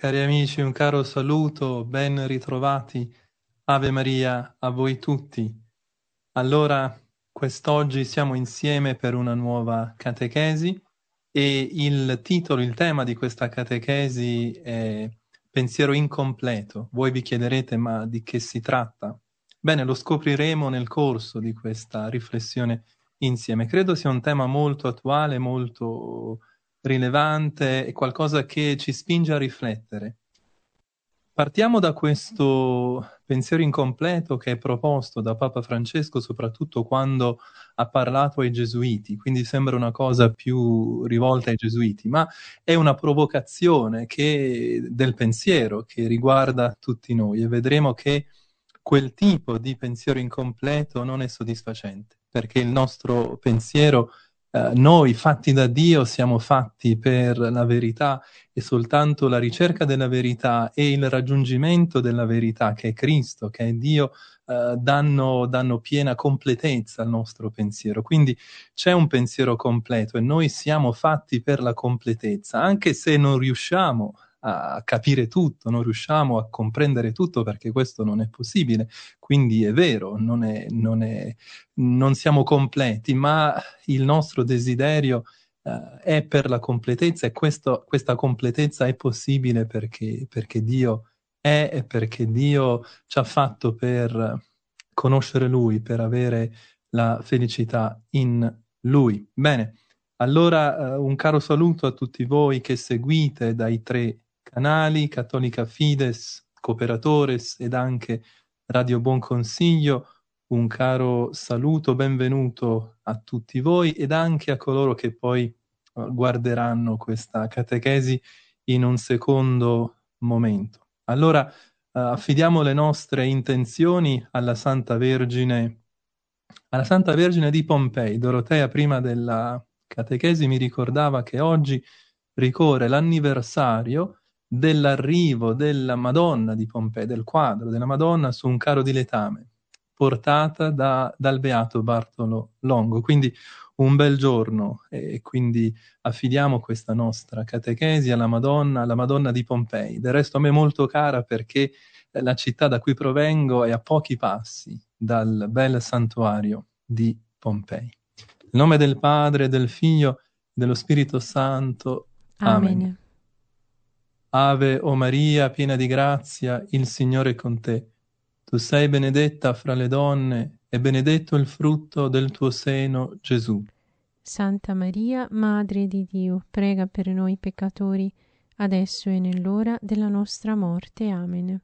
Cari amici, un caro saluto, ben ritrovati. Ave Maria a voi tutti. Allora, quest'oggi siamo insieme per una nuova catechesi e il titolo, il tema di questa catechesi è Pensiero incompleto. Voi vi chiederete, ma di che si tratta? Bene, lo scopriremo nel corso di questa riflessione insieme. Credo sia un tema molto attuale, molto rilevante e qualcosa che ci spinge a riflettere. Partiamo da questo pensiero incompleto che è proposto da Papa Francesco, soprattutto quando ha parlato ai Gesuiti, quindi sembra una cosa più rivolta ai Gesuiti, ma è una provocazione del pensiero che riguarda tutti noi e vedremo che quel tipo di pensiero incompleto non è soddisfacente, perché il nostro pensiero, noi fatti da Dio, siamo fatti per la verità e soltanto la ricerca della verità e il raggiungimento della verità, che è Cristo, che è Dio, danno piena completezza al nostro pensiero. Quindi c'è un pensiero completo e noi siamo fatti per la completezza, anche se non riusciamo a capire tutto, non riusciamo a comprendere tutto perché questo non è possibile. Quindi è vero, non siamo completi, ma il nostro desiderio è per la completezza e questa completezza è possibile perché Dio è e perché Dio ci ha fatto per conoscere Lui, per avere la felicità in Lui. Bene, allora un caro saluto a tutti voi che seguite dai 3 canali, Cattolica Fides, Cooperatores ed anche Radio Buon Consiglio. Un caro saluto, benvenuto a tutti voi ed anche a coloro che poi guarderanno questa catechesi in un secondo momento. Allora, affidiamo le nostre intenzioni alla Santa Vergine di Pompei. Dorotea, prima della catechesi, mi ricordava che oggi ricorre l'anniversario dell'arrivo della Madonna di Pompei, del quadro della Madonna su un carro di letame, portata dal beato Bartolo Longo. Quindi un bel giorno e quindi affidiamo questa nostra catechesi alla Madonna di Pompei. Del resto a me è molto cara perché la città da cui provengo è a pochi passi dal bel santuario di Pompei. Nel nome del Padre, del Figlio e dello Spirito Santo. Amen. Amen. Ave o Maria, piena di grazia, il Signore è con te. Tu sei benedetta fra le donne e benedetto il frutto del tuo seno, Gesù. Santa Maria, Madre di Dio, prega per noi peccatori, adesso e nell'ora della nostra morte. Amen.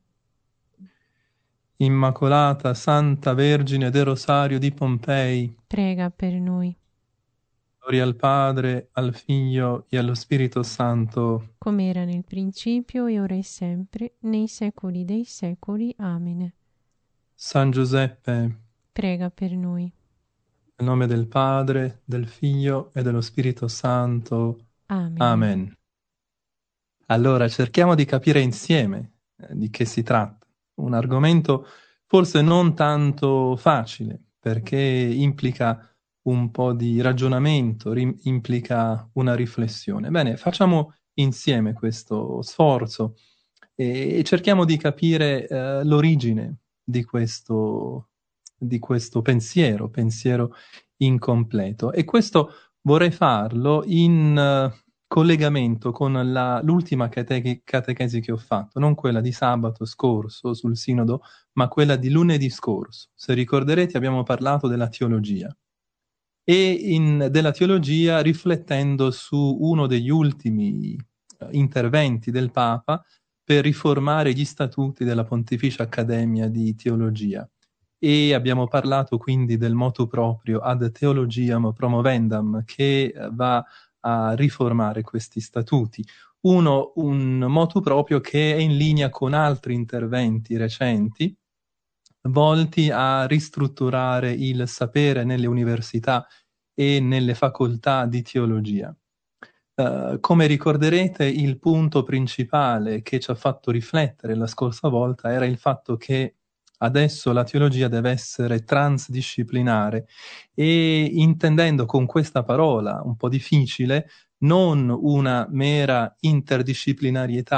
Immacolata Santa Vergine del Rosario di Pompei, Prega per noi, gloria al Padre, al Figlio e allo Spirito Santo. come era nel principio e ora e sempre, nei secoli dei secoli. Amen. San Giuseppe, Prega per noi. nel nome del Padre, del Figlio e dello Spirito Santo. Amen. Amen. Allora, cerchiamo di capire insieme di che si tratta. Un argomento forse non tanto facile, perché implica un po' di ragionamento, implica una riflessione. Bene, facciamo insieme questo sforzo e cerchiamo di capire l'origine di questo pensiero incompleto. E questo vorrei farlo in collegamento con l'ultima catechesi che ho fatto, non quella di sabato scorso sul Sinodo, ma quella di lunedì scorso. Se ricorderete abbiamo parlato della teologia e della teologia riflettendo su uno degli ultimi interventi del Papa per riformare gli statuti della Pontificia Accademia di Teologia. E abbiamo parlato quindi del motu proprio ad theologiam promovendam che va a riformare questi statuti. Un motu proprio che è in linea con altri interventi recenti volti a ristrutturare il sapere nelle università e nelle facoltà di teologia. Come ricorderete, il punto principale che ci ha fatto riflettere la scorsa volta era il fatto che adesso la teologia deve essere transdisciplinare e intendendo con questa parola un po' difficile non una mera interdisciplinarietà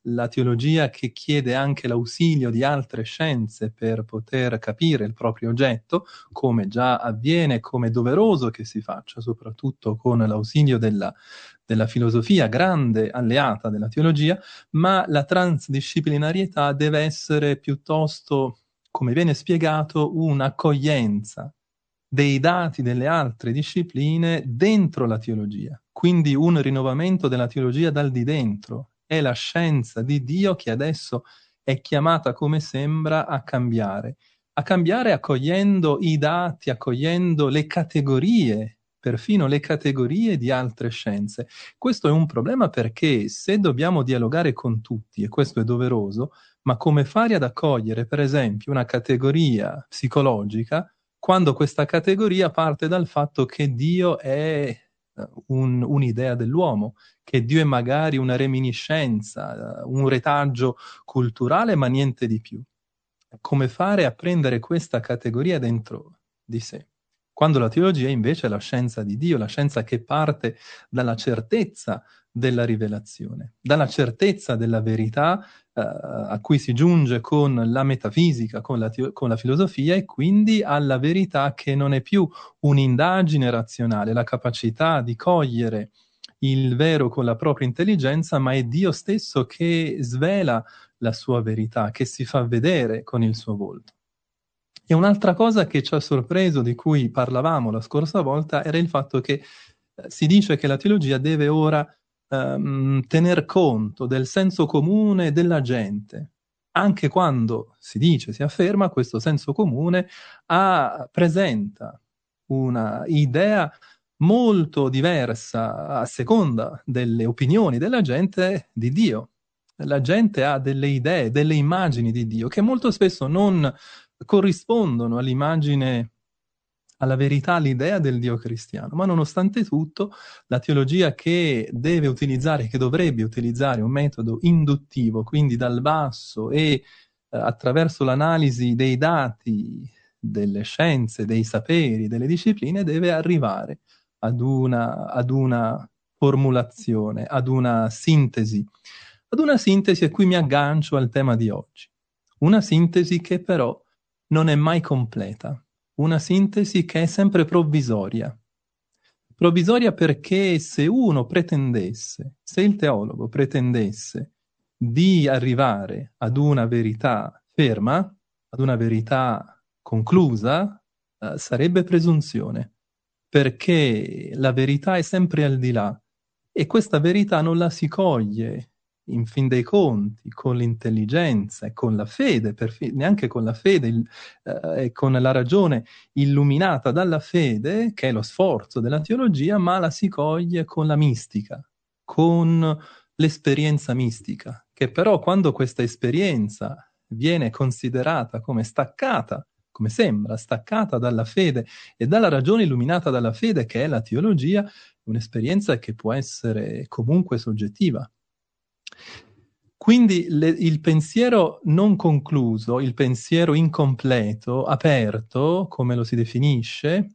la teologia che chiede anche l'ausilio di altre scienze per poter capire il proprio oggetto, come già avviene, come è doveroso che si faccia, soprattutto con l'ausilio della filosofia, grande alleata della teologia, ma la transdisciplinarietà deve essere piuttosto, come viene spiegato, un'accoglienza dei dati delle altre discipline dentro la teologia, quindi un rinnovamento della teologia dal di dentro. È la scienza di Dio che adesso è chiamata, come sembra, a cambiare accogliendo i dati, accogliendo le categorie, perfino le categorie di altre scienze. Questo è un problema perché se dobbiamo dialogare con tutti, e questo è doveroso, ma come fare ad accogliere, per esempio, una categoria psicologica quando questa categoria parte dal fatto che Dio è un'idea dell'uomo, che Dio è magari una reminiscenza, un retaggio culturale, ma niente di più. Come fare a prendere questa categoria dentro di sé? Quando la teologia invece è la scienza di Dio, la scienza che parte dalla certezza della rivelazione, dalla certezza della verità a cui si giunge con la metafisica, con la filosofia e quindi alla verità che non è più un'indagine razionale, la capacità di cogliere il vero con la propria intelligenza, ma è Dio stesso che svela la sua verità, che si fa vedere con il suo volto. E un'altra cosa che ci ha sorpreso, di cui parlavamo la scorsa volta, era il fatto che si dice che la teologia deve ora tener conto del senso comune della gente, anche quando si dice, si afferma, questo senso comune presenta una idea molto diversa a seconda delle opinioni della gente di Dio. La gente ha delle idee, delle immagini di Dio che molto spesso non corrispondono all'immagine, alla verità, all'idea del Dio cristiano, ma nonostante tutto la teologia che deve utilizzare, che dovrebbe utilizzare un metodo induttivo, quindi dal basso e attraverso l'analisi dei dati, delle scienze, dei saperi, delle discipline, deve arrivare ad una formulazione, ad una sintesi e qui mi aggancio al tema di oggi. Una sintesi che però non è mai completa, una sintesi che è sempre provvisoria. Provvisoria perché se il teologo pretendesse di arrivare ad una verità ferma, ad una verità conclusa, sarebbe presunzione, perché la verità è sempre al di là e questa verità non la si coglie in fin dei conti con l'intelligenza e con la fede, neanche con la fede e con la ragione illuminata dalla fede, che è lo sforzo della teologia, ma la si coglie con la mistica, con l'esperienza mistica, che però quando questa esperienza viene considerata come staccata, come sembra, staccata dalla fede e dalla ragione illuminata dalla fede, che è la teologia, un'esperienza che può essere comunque soggettiva. Quindi il pensiero non concluso, il pensiero incompleto, aperto, come lo si definisce,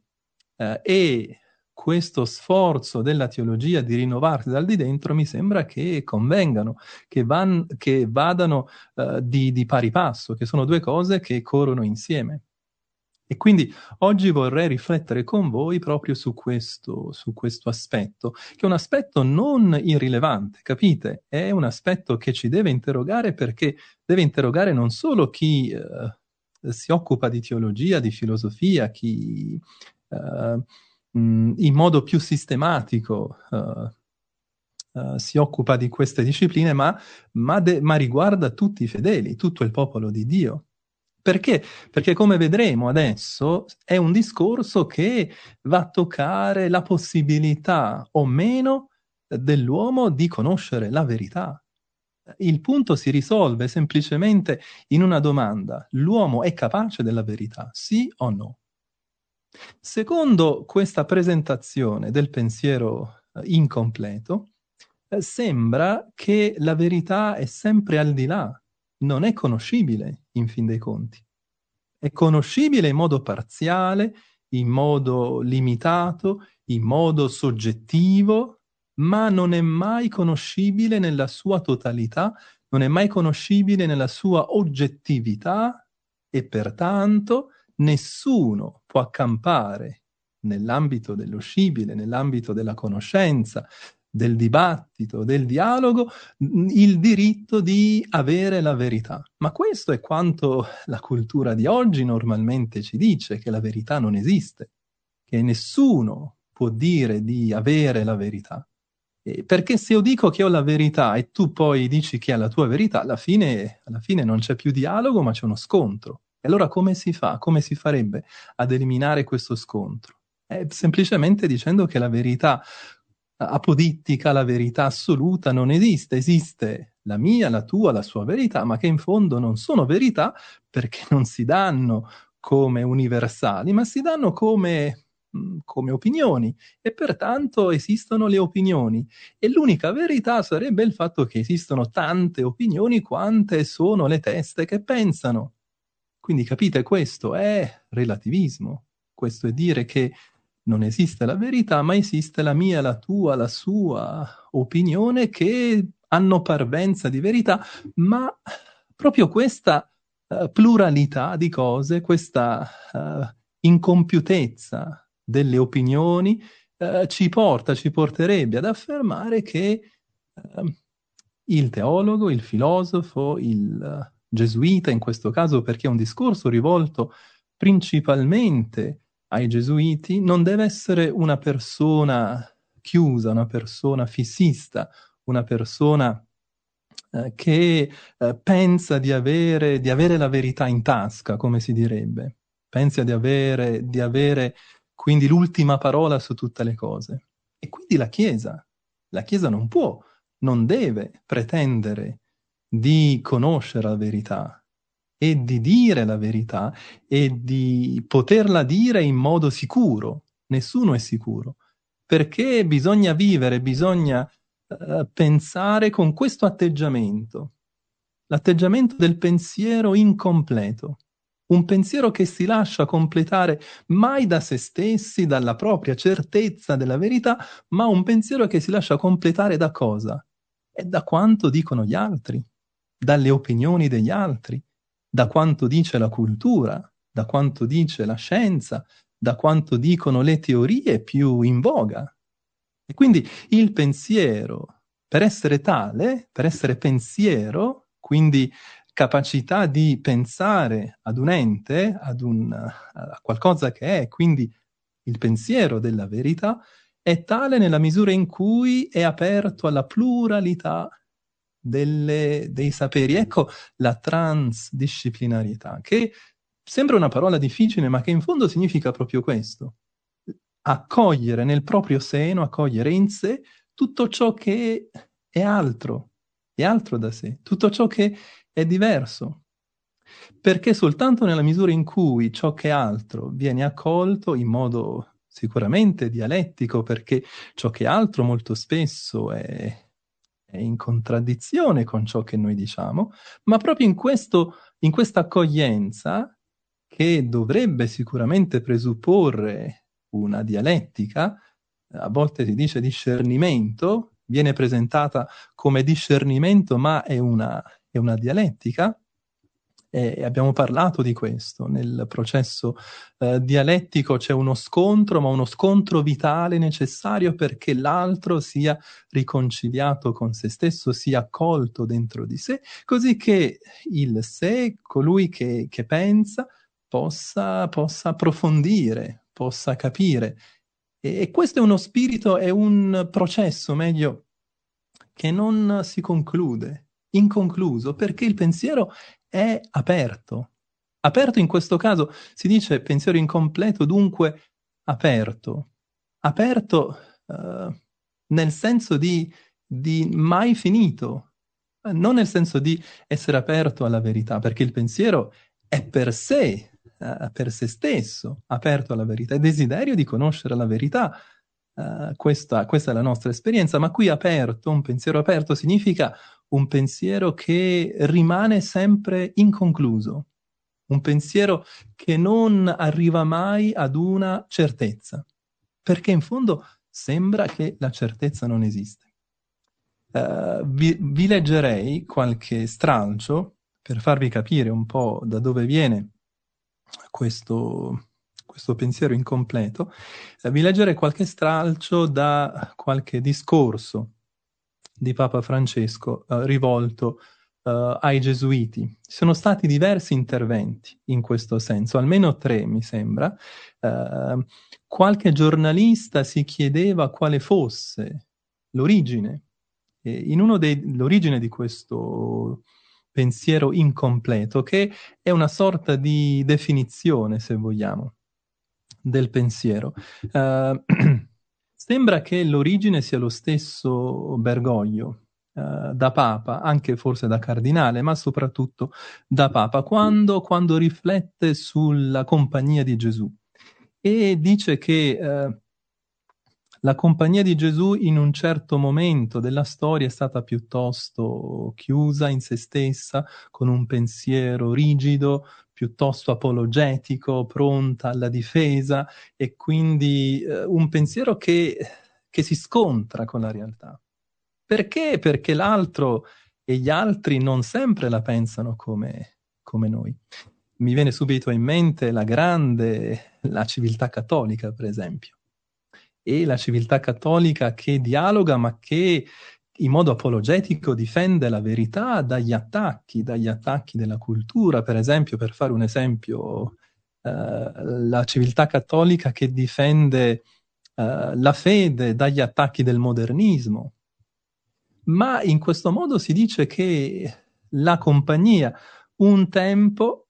e questo sforzo della teologia di rinnovarsi dal di dentro mi sembra che convengano, che vadano di pari passo, che sono due cose che corrono insieme. E quindi oggi vorrei riflettere con voi proprio su questo aspetto, che è un aspetto non irrilevante, capite? È un aspetto che ci deve interrogare perché deve interrogare non solo chi si occupa di teologia, di filosofia, chi in modo più sistematico si occupa di queste discipline, ma riguarda tutti i fedeli, tutto il popolo di Dio. Perché? Perché come vedremo adesso è un discorso che va a toccare la possibilità o meno dell'uomo di conoscere la verità. Il punto si risolve semplicemente in una domanda: l'uomo è capace della verità, sì o no? Secondo questa presentazione del pensiero incompleto, sembra che la verità è sempre al di là, non è conoscibile in fin dei conti. È conoscibile in modo parziale, in modo limitato, in modo soggettivo, ma non è mai conoscibile nella sua totalità, non è mai conoscibile nella sua oggettività e pertanto nessuno può accampare nell'ambito dello scibile, nell'ambito della conoscenza, del dibattito, del dialogo, il diritto di avere la verità. Ma questo è quanto la cultura di oggi normalmente ci dice, che la verità non esiste, che nessuno può dire di avere la verità. Perché se io dico che ho la verità e tu poi dici che hai la tua verità, alla fine non c'è più dialogo, ma c'è uno scontro. E allora come si fa? Come si farebbe ad eliminare questo scontro? Semplicemente dicendo che la verità apodittica, la verità assoluta non esiste. Esiste la mia, la tua, la sua verità, ma che in fondo non sono verità perché non si danno come universali, ma si danno come opinioni, e pertanto esistono le opinioni. E l'unica verità sarebbe il fatto che esistono tante opinioni quante sono le teste che pensano. Quindi capite, questo è relativismo. Questo è dire che non esiste la verità, ma esiste la mia, la tua, la sua opinione che hanno parvenza di verità, ma proprio questa pluralità di cose, questa incompiutezza delle opinioni ci porterebbe ad affermare che il teologo, il filosofo, il gesuita in questo caso, perché è un discorso rivolto principalmente ai gesuiti, non deve essere una persona chiusa, una persona fissista, una persona che pensa di avere la verità in tasca, come si direbbe. Pensa di avere quindi l'ultima parola su tutte le cose. E quindi la Chiesa non può, non deve pretendere di conoscere la verità e di dire la verità e di poterla dire in modo sicuro. Nessuno è sicuro, perché bisogna vivere, bisogna pensare con questo atteggiamento, l'atteggiamento del pensiero incompleto, un pensiero che si lascia completare mai da se stessi, dalla propria certezza della verità, ma un pensiero che si lascia completare da cosa? E da quanto dicono gli altri, dalle opinioni degli altri, da quanto dice la cultura, da quanto dice la scienza, da quanto dicono le teorie più in voga. E quindi il pensiero, per essere tale, per essere pensiero, quindi capacità di pensare ad un ente, a qualcosa che è, quindi il pensiero della verità, è tale nella misura in cui è aperto alla pluralità dei saperi. Ecco la transdisciplinarietà, che sembra una parola difficile, ma che in fondo significa proprio questo. Accogliere nel proprio seno, accogliere in sé tutto ciò che è altro da sé, tutto ciò che è diverso. Perché soltanto nella misura in cui ciò che è altro viene accolto in modo sicuramente dialettico, perché ciò che è altro molto spesso è in contraddizione con ciò che noi diciamo, ma proprio in questa accoglienza, che dovrebbe sicuramente presupporre una dialettica, a volte si dice discernimento, viene presentata come discernimento, ma è una dialettica. E abbiamo parlato di questo. Nel processo dialettico c'è uno scontro, ma uno scontro vitale necessario perché l'altro sia riconciliato con se stesso, sia accolto dentro di sé, così che il sé, colui che pensa, possa approfondire, possa capire. E questo è uno spirito, è un processo, meglio, che non si conclude, inconcluso, perché il pensiero è aperto. Aperto in questo caso si dice pensiero incompleto, dunque aperto. Aperto nel senso di mai finito, non nel senso di essere aperto alla verità, perché il pensiero è per se stesso, aperto alla verità, è desiderio di conoscere la verità. Questa è la nostra esperienza, ma qui aperto, un pensiero aperto significa un pensiero che rimane sempre inconcluso, un pensiero che non arriva mai ad una certezza, perché in fondo sembra che la certezza non esiste. Vi leggerei qualche stralcio per farvi capire un po' da dove viene questo pensiero incompleto. Vi leggerei qualche stralcio da qualche discorso di Papa Francesco rivolto ai Gesuiti. Ci sono stati diversi interventi in questo senso, almeno 3 mi sembra. Qualche giornalista si chiedeva quale fosse l'origine l'origine di questo pensiero incompleto, che è una sorta di definizione, se vogliamo, del pensiero. Sembra che l'origine sia lo stesso Bergoglio, da Papa, anche forse da Cardinale, ma soprattutto da Papa, quando riflette sulla Compagnia di Gesù. E dice che la Compagnia di Gesù in un certo momento della storia è stata piuttosto chiusa in se stessa, con un pensiero rigido, piuttosto apologetico, pronta alla difesa, e quindi un pensiero che si scontra con la realtà. Perché? Perché l'altro e gli altri non sempre la pensano come noi. Mi viene subito in mente la civiltà cattolica, per esempio. E la civiltà cattolica che dialoga, ma che in modo apologetico difende la verità dagli attacchi della cultura. Per esempio, per fare un esempio, la civiltà cattolica che difende la fede dagli attacchi del modernismo. Ma in questo modo si dice che la compagnia un tempo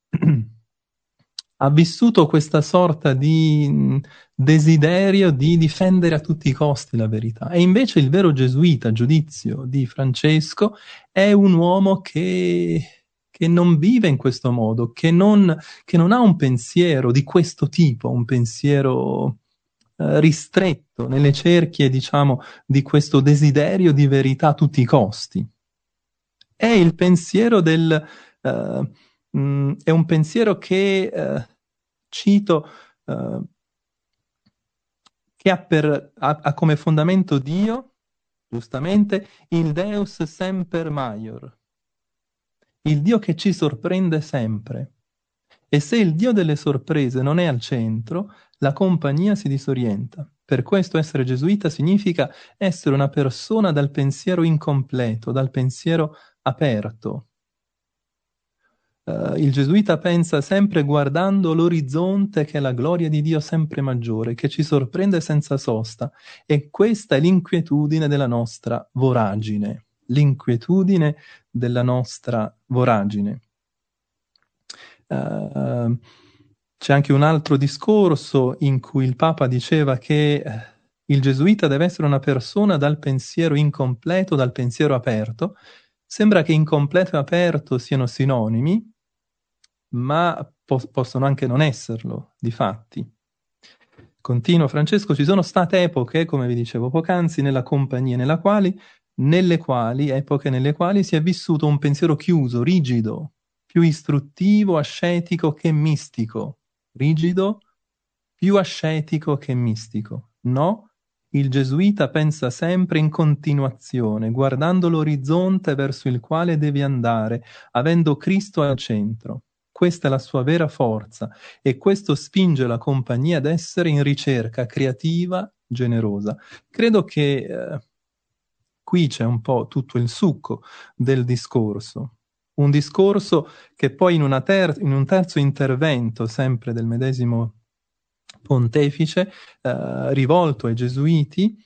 ha vissuto questa sorta di desiderio di difendere a tutti i costi la verità. E invece il vero gesuita, a giudizio di Francesco, è un uomo che non vive in questo modo, che non ha un pensiero di questo tipo, un pensiero ristretto nelle cerchie, diciamo, di questo desiderio di verità a tutti i costi. È il pensiero è un pensiero che, cito, che ha come fondamento Dio, giustamente, il Deus semper maior, il Dio che ci sorprende sempre. E se il Dio delle sorprese non è al centro, la compagnia si disorienta. Per questo essere gesuita significa essere una persona dal pensiero incompleto, dal pensiero aperto. Il gesuita pensa sempre guardando l'orizzonte, che è la gloria di Dio sempre maggiore, che ci sorprende senza sosta. E questa è l'inquietudine della nostra voragine. L'inquietudine della nostra voragine. C'è anche un altro discorso in cui il Papa diceva che il gesuita deve essere una persona dal pensiero incompleto, dal pensiero aperto. Sembra che incompleto e aperto siano sinonimi, ma possono anche non esserlo, difatti. Continua Francesco, ci sono state epoche, come vi dicevo poc'anzi, nella compagnia epoche nelle quali si è vissuto un pensiero chiuso, rigido, più istruttivo, ascetico che mistico. Rigido, più ascetico che mistico. No, il gesuita pensa sempre in continuazione, guardando l'orizzonte verso il quale deve andare, avendo Cristo al centro. Questa è la sua vera forza e questo spinge la compagnia ad essere in ricerca creativa, generosa. Credo che qui c'è un po' tutto il succo del discorso. Un discorso che poi in un terzo intervento, sempre del medesimo pontefice, rivolto ai gesuiti,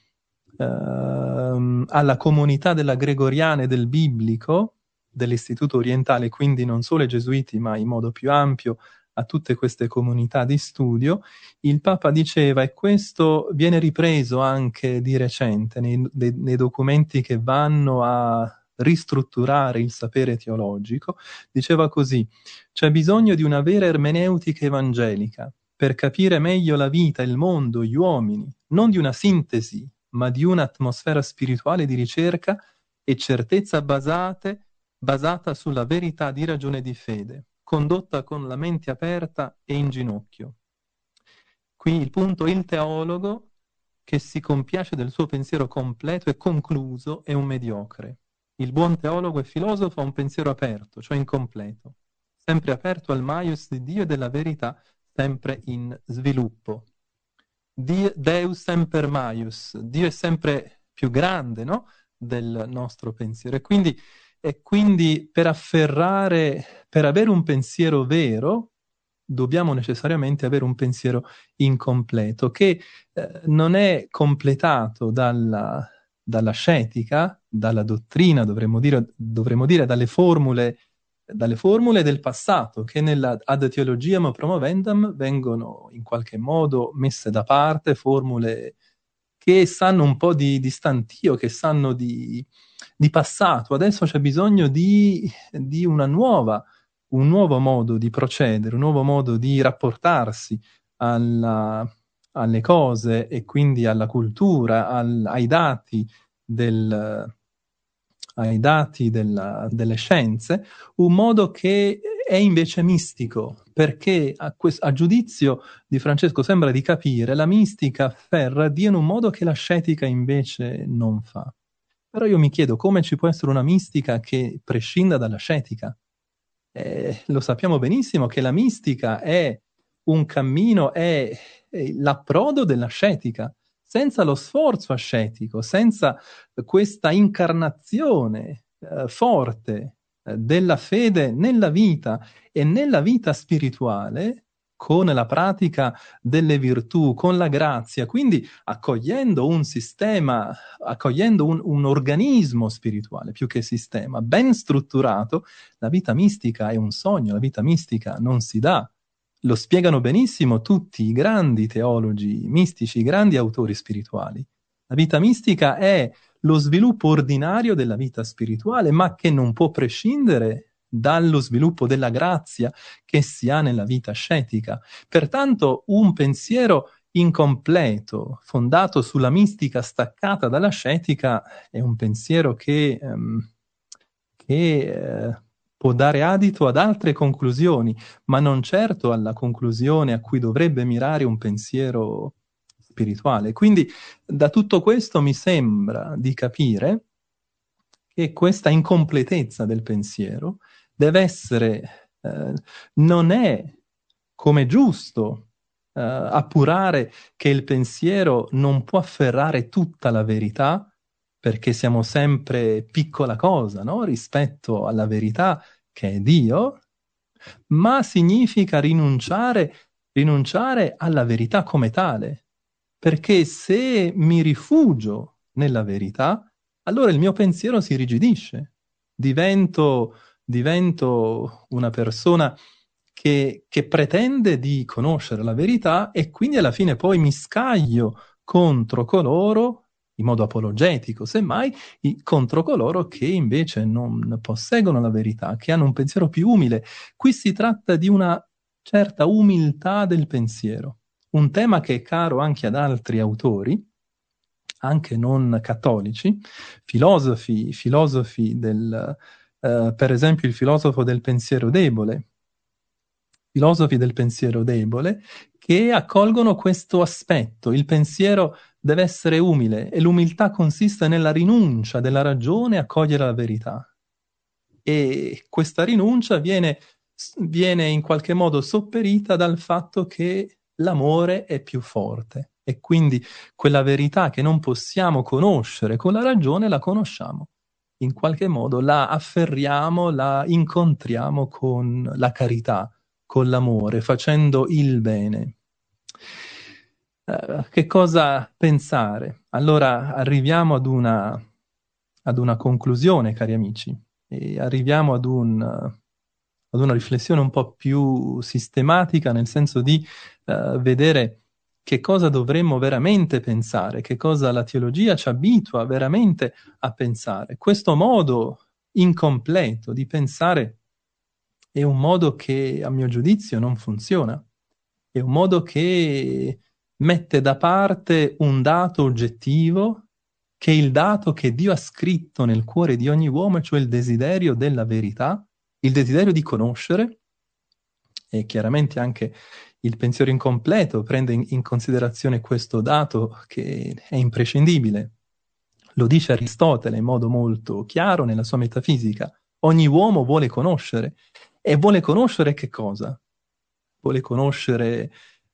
alla comunità della Gregoriana e del Biblico, dell'Istituto Orientale, quindi non solo ai gesuiti, ma in modo più ampio a tutte queste comunità di studio, il Papa diceva, e questo viene ripreso anche di recente nei documenti che vanno a ristrutturare il sapere teologico, diceva così: c'è bisogno di una vera ermeneutica evangelica per capire meglio la vita, il mondo, gli uomini, non di una sintesi, ma di un'atmosfera spirituale di ricerca e certezza basata sulla verità di ragione e di fede, condotta con la mente aperta e in ginocchio. Qui il punto, il teologo che si compiace del suo pensiero completo e concluso è un mediocre. Il buon teologo e filosofo ha un pensiero aperto, cioè incompleto, sempre aperto al maius di Dio e della verità, sempre in sviluppo. Deus semper maius, Dio è sempre più grande, no? Del nostro pensiero. E quindi per avere un pensiero vero, dobbiamo necessariamente avere un pensiero incompleto, che non è completato dall'ascetica, dalla dottrina, dovremmo dire dalle formule del passato, che nella Ad Theologiam Promovendam vengono in qualche modo messe da parte, formule che sanno un po' di stantio, che sanno di passato. Adesso c'è bisogno di un nuovo modo di procedere, un nuovo modo di rapportarsi alle cose e quindi alla cultura, ai dati delle scienze, un modo che è invece mistico, perché a giudizio di Francesco sembra di capire, la mistica afferra Dio in un modo che l'ascetica invece non fa. Però io mi chiedo come ci può essere una mistica che prescinda dall'ascetica? Lo sappiamo benissimo che la mistica è un cammino, è l'approdo dell'ascetica. Senza lo sforzo ascetico, senza questa incarnazione forte della fede nella vita e nella vita spirituale, con la pratica delle virtù, con la grazia, quindi accogliendo un sistema, accogliendo un organismo spirituale, più che sistema, ben strutturato, la vita mistica è un sogno, la vita mistica non si dà. Lo spiegano benissimo tutti i grandi teologi mistici, i grandi autori spirituali. La vita mistica è lo sviluppo ordinario della vita spirituale, ma che non può prescindere dallo sviluppo della grazia che si ha nella vita ascetica. Pertanto un pensiero incompleto, fondato sulla mistica staccata dall'ascetica, è un pensiero che può dare adito ad altre conclusioni, ma non certo alla conclusione a cui dovrebbe mirare un pensiero spirituale. Quindi da tutto questo mi sembra di capire che questa incompletezza del pensiero deve essere, non è come giusto appurare che il pensiero non può afferrare tutta la verità, perché siamo sempre piccola cosa, no? Rispetto alla verità che è Dio, ma significa rinunciare alla verità come tale, perché se mi rifugio nella verità, allora il mio pensiero si irrigidisce, divento una persona che pretende di conoscere la verità e quindi alla fine poi mi scaglio contro coloro, in modo apologetico, semmai, contro coloro che invece non posseggono la verità, che hanno un pensiero più umile. Qui si tratta di una certa umiltà del pensiero, un tema che è caro anche ad altri autori, anche non cattolici, filosofi per esempio il filosofo del pensiero debole, filosofi del pensiero debole, che accolgono questo aspetto. Il pensiero deve essere umile e l'umiltà consiste nella rinuncia della ragione a cogliere la verità. E questa rinuncia viene in qualche modo sopperita dal fatto che l'amore è più forte e quindi quella verità che non possiamo conoscere con la ragione la conosciamo. In qualche modo la afferriamo, la incontriamo con la carità, con l'amore, facendo il bene. Che cosa pensare? Allora arriviamo ad una conclusione, cari amici, e arriviamo ad una riflessione un po' più sistematica, nel senso di vedere che cosa dovremmo veramente pensare, che cosa la teologia ci abitua veramente a pensare. Questo modo incompleto di pensare è un modo che, a mio giudizio, non funziona. È un modo che mette da parte un dato oggettivo, che è il dato che Dio ha scritto nel cuore di ogni uomo, cioè il desiderio della verità, il desiderio di conoscere, e chiaramente anche Il pensiero incompleto prende in considerazione questo dato che è imprescindibile. Lo dice Aristotele in modo molto chiaro nella sua metafisica. Ogni uomo vuole conoscere. E vuole conoscere che cosa? Vuole conoscere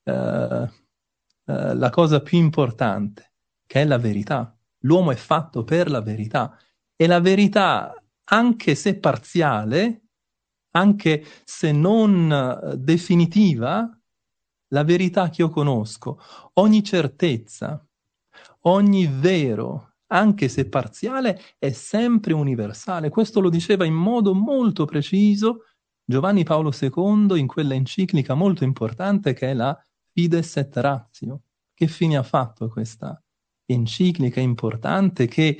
la cosa più importante, che è la verità. L'uomo è fatto per la verità. E la verità, anche se parziale, anche se non definitiva, la verità che io conosco, ogni certezza, ogni vero, anche se parziale, è sempre universale. Questo lo diceva in modo molto preciso Giovanni Paolo II in quella enciclica molto importante che è la Fides et Ratio. Che fine ha fatto questa enciclica importante che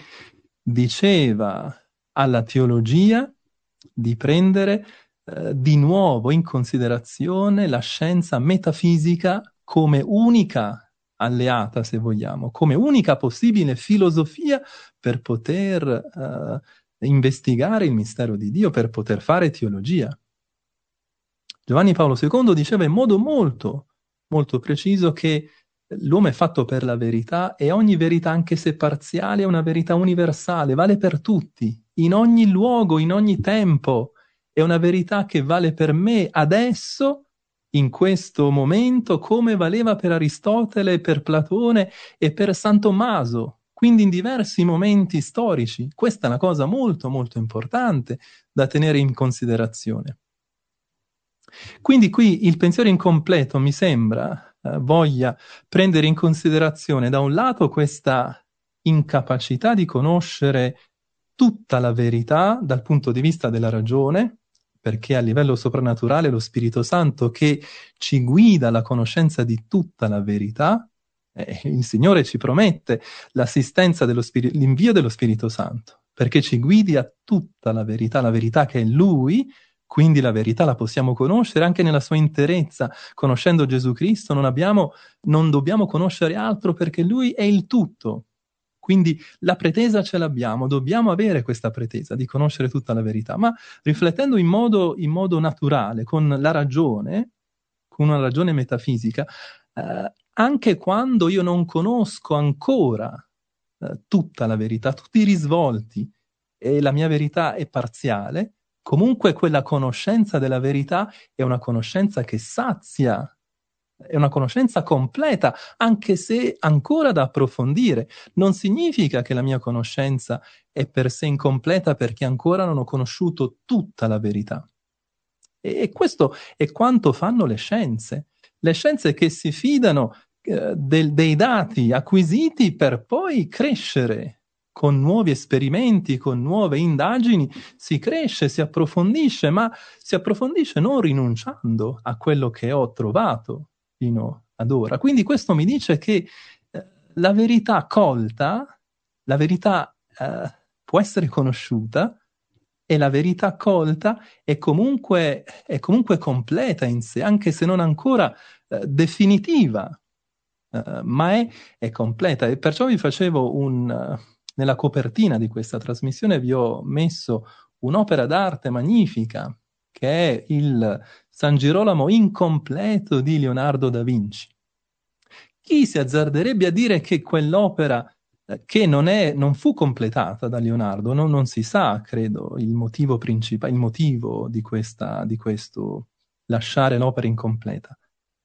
diceva alla teologia di prendere di nuovo in considerazione la scienza metafisica come unica alleata, se vogliamo, come unica possibile filosofia per poter investigare il mistero di Dio, per poter fare teologia. Giovanni Paolo II diceva in modo molto, molto preciso che l'uomo è fatto per la verità e ogni verità, anche se parziale, è una verità universale, vale per tutti, in ogni luogo, in ogni tempo. È una verità che vale per me adesso, in questo momento, come valeva per Aristotele, per Platone e per San Tommaso, quindi in diversi momenti storici. Questa è una cosa molto, molto importante da tenere in considerazione. Quindi qui il pensiero incompleto mi sembra voglia prendere in considerazione da un lato questa incapacità di conoscere tutta la verità dal punto di vista della ragione, perché a livello soprannaturale è lo Spirito Santo che ci guida alla conoscenza di tutta la verità. Il Signore ci promette l'assistenza l'invio dello Spirito Santo, perché ci guidi a tutta la verità che è Lui. Quindi la verità la possiamo conoscere anche nella sua interezza. Conoscendo Gesù Cristo non dobbiamo conoscere altro perché Lui è il tutto. Quindi la pretesa ce l'abbiamo, dobbiamo avere questa pretesa di conoscere tutta la verità, ma riflettendo in modo naturale, con la ragione, con una ragione metafisica, anche quando io non conosco ancora tutta la verità, tutti i risvolti, e la mia verità è parziale, comunque quella conoscenza della verità è una conoscenza che sazia, è una conoscenza completa, anche se ancora da approfondire. Non significa che la mia conoscenza è per sé incompleta perché ancora non ho conosciuto tutta la verità. E questo è quanto fanno le scienze. Le scienze che si fidano dei dati acquisiti per poi crescere. Con nuovi esperimenti, con nuove indagini, si cresce, si approfondisce, ma si approfondisce non rinunciando a quello che ho trovato fino ad ora. Quindi questo mi dice che la verità colta, la verità può essere conosciuta e la verità colta è comunque completa in sé, anche se non ancora definitiva, ma è completa. E perciò vi facevo nella copertina di questa trasmissione vi ho messo un'opera d'arte magnifica, che è il San Girolamo incompleto di Leonardo da Vinci. Chi si azzarderebbe a dire che quell'opera che non fu completata da Leonardo, non si sa, credo, il motivo principale, il motivo di questo lasciare l'opera incompleta.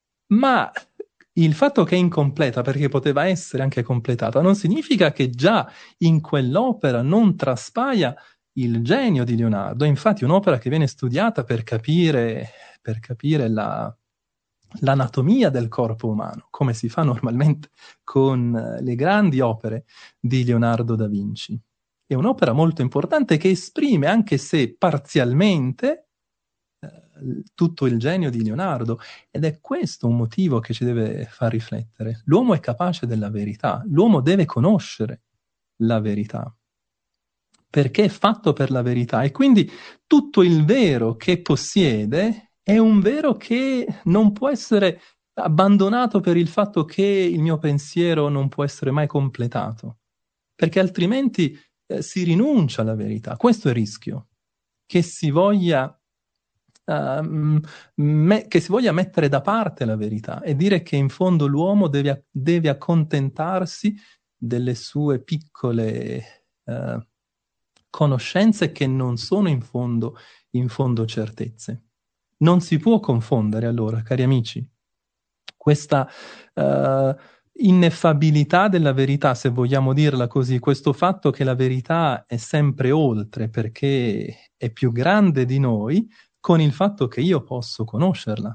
Ma il fatto che è incompleta, perché poteva essere anche completata, non significa che già in quell'opera non traspaia il genio di Leonardo. È infatti un'opera che viene studiata per capire l'anatomia del corpo umano, come si fa normalmente con le grandi opere di Leonardo da Vinci. È un'opera molto importante che esprime, anche se parzialmente, tutto il genio di Leonardo, ed è questo un motivo che ci deve far riflettere. L'uomo è capace della verità, l'uomo deve conoscere la verità, perché è fatto per la verità, e quindi tutto il vero che possiede è un vero che non può essere abbandonato per il fatto che il mio pensiero non può essere mai completato, perché altrimenti si rinuncia alla verità. Questo è il rischio, che si voglia che si voglia mettere da parte la verità e dire che in fondo l'uomo deve accontentarsi delle sue piccole conoscenze che non sono in fondo certezze. Non si può confondere allora, cari amici, questa ineffabilità della verità, se vogliamo dirla così, questo fatto che la verità è sempre oltre perché è più grande di noi, con il fatto che io posso conoscerla.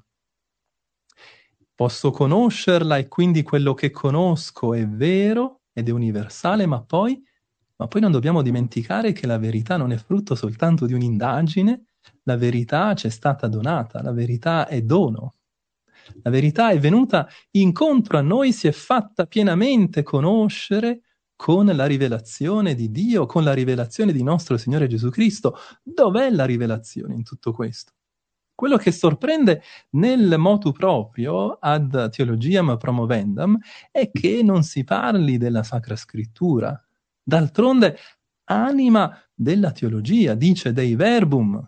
Posso conoscerla e quindi quello che conosco è vero ed è universale, ma poi non dobbiamo dimenticare che la verità non è frutto soltanto di un'indagine, la verità ci è stata donata, la verità è dono. La verità è venuta incontro a noi, si è fatta pienamente conoscere con la rivelazione di Dio, con la rivelazione di nostro Signore Gesù Cristo. Dov'è la rivelazione in tutto questo? Quello che sorprende nel motu proprio ad theologiam promovendam è che non si parli della Sacra Scrittura. D'altronde, anima della teologia, dice Dei Verbum.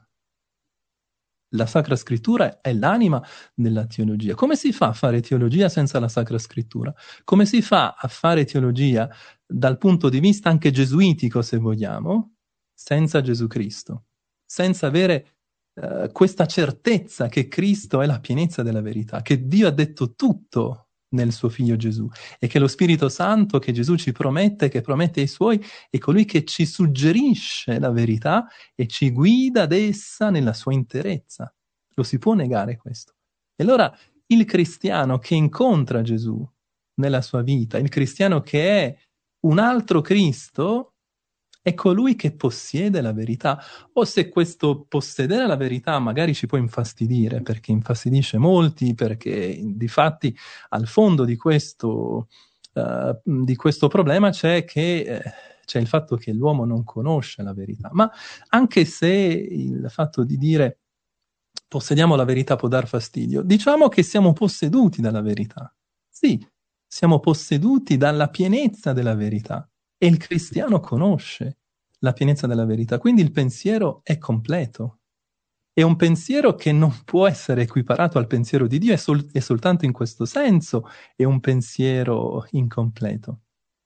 La Sacra Scrittura è l'anima della teologia. Come si fa a fare teologia senza la Sacra Scrittura? Come si fa a fare teologia dal punto di vista anche gesuitico, se vogliamo, senza Gesù Cristo? Senza avere questa certezza che Cristo è la pienezza della verità, che Dio ha detto tutto nel suo Figlio Gesù e che lo Spirito Santo che Gesù ci promette, che promette ai Suoi, è colui che ci suggerisce la verità e ci guida ad essa nella sua interezza. Lo si può negare questo? E allora il cristiano che incontra Gesù nella sua vita, il cristiano che è un altro Cristo, è colui che possiede la verità. O se questo possedere la verità magari ci può infastidire, perché infastidisce molti, perché difatti al fondo di questo problema c'è il fatto che l'uomo non conosce la verità. Ma anche se il fatto di dire possediamo la verità può dar fastidio, diciamo che siamo posseduti dalla verità. Sì, siamo posseduti dalla pienezza della verità. E il cristiano conosce la pienezza della verità, quindi il pensiero è completo. È un pensiero che non può essere equiparato al pensiero di Dio, è soltanto in questo senso è un pensiero incompleto.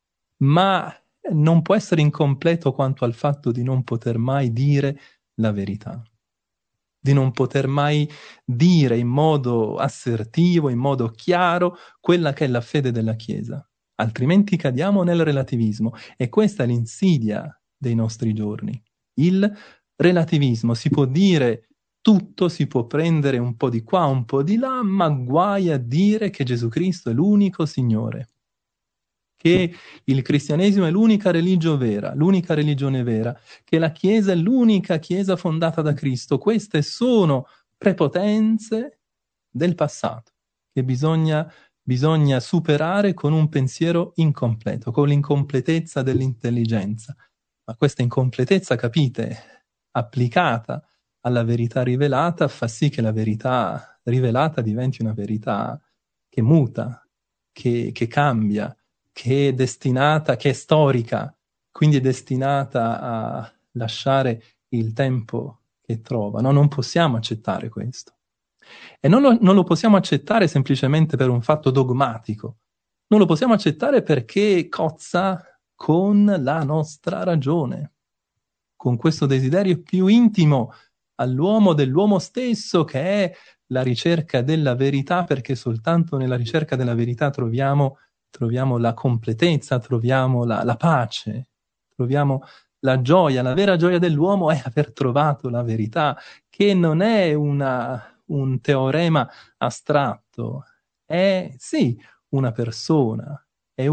Ma non può essere incompleto quanto al fatto di non poter mai dire la verità, di non poter mai dire in modo assertivo, in modo chiaro, quella che è la fede della Chiesa. Altrimenti cadiamo nel relativismo e questa è l'insidia dei nostri giorni. Il relativismo, si può dire tutto, si può prendere un po' di qua, un po' di là, ma guai a dire che Gesù Cristo è l'unico Signore, che il cristianesimo è l'unica religione vera, che la Chiesa è l'unica Chiesa fondata da Cristo. Queste sono prepotenze del passato che bisogna superare con un pensiero incompleto, con l'incompletezza dell'intelligenza. Ma questa incompletezza, capite, applicata alla verità rivelata, fa sì che la verità rivelata diventi una verità che muta, che cambia, che è destinata, che è storica, quindi è destinata a lasciare il tempo che trova. No, non possiamo accettare questo. E non lo possiamo accettare semplicemente per un fatto dogmatico. Non lo possiamo accettare perché cozza con la nostra ragione, con questo desiderio più intimo all'uomo dell'uomo stesso, che è la ricerca della verità, perché soltanto nella ricerca della verità troviamo la completezza, troviamo la pace, troviamo la gioia. La vera gioia dell'uomo è aver trovato la verità, che non è un teorema astratto, è sì una persona,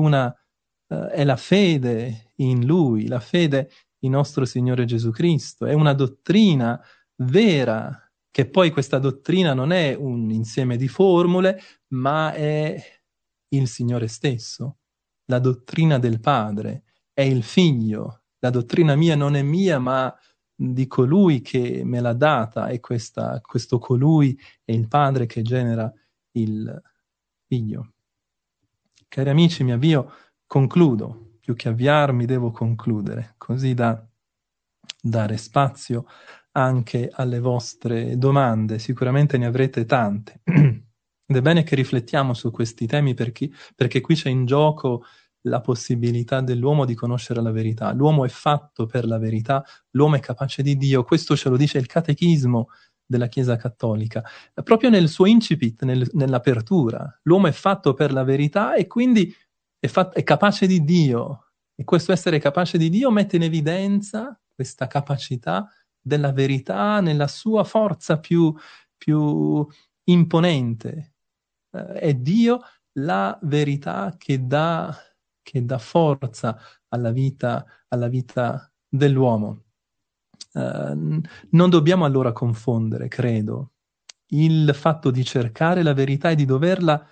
è la fede in Lui, la fede in nostro Signore Gesù Cristo, è una dottrina vera, che poi questa dottrina non è un insieme di formule, ma è il Signore stesso, la dottrina del Padre, è il Figlio. La dottrina mia non è mia, ma di colui che me l'ha data, e questo colui è il Padre che genera il Figlio. Cari amici, mi avvio, concludo. Più che avviarmi devo concludere, così da dare spazio anche alle vostre domande, sicuramente ne avrete tante. Ed è bene che riflettiamo su questi temi perché qui c'è in gioco la possibilità dell'uomo di conoscere la verità. L'uomo è fatto per la verità, l'uomo è capace di Dio, questo ce lo dice il Catechismo della Chiesa Cattolica, proprio nel suo incipit, nell'apertura. L'uomo è fatto per la verità e quindi è capace di Dio. E questo essere capace di Dio mette in evidenza questa capacità della verità nella sua forza più imponente. È Dio la verità che dà forza alla vita dell'uomo. Non dobbiamo allora confondere, credo, il fatto di cercare la verità e di doverla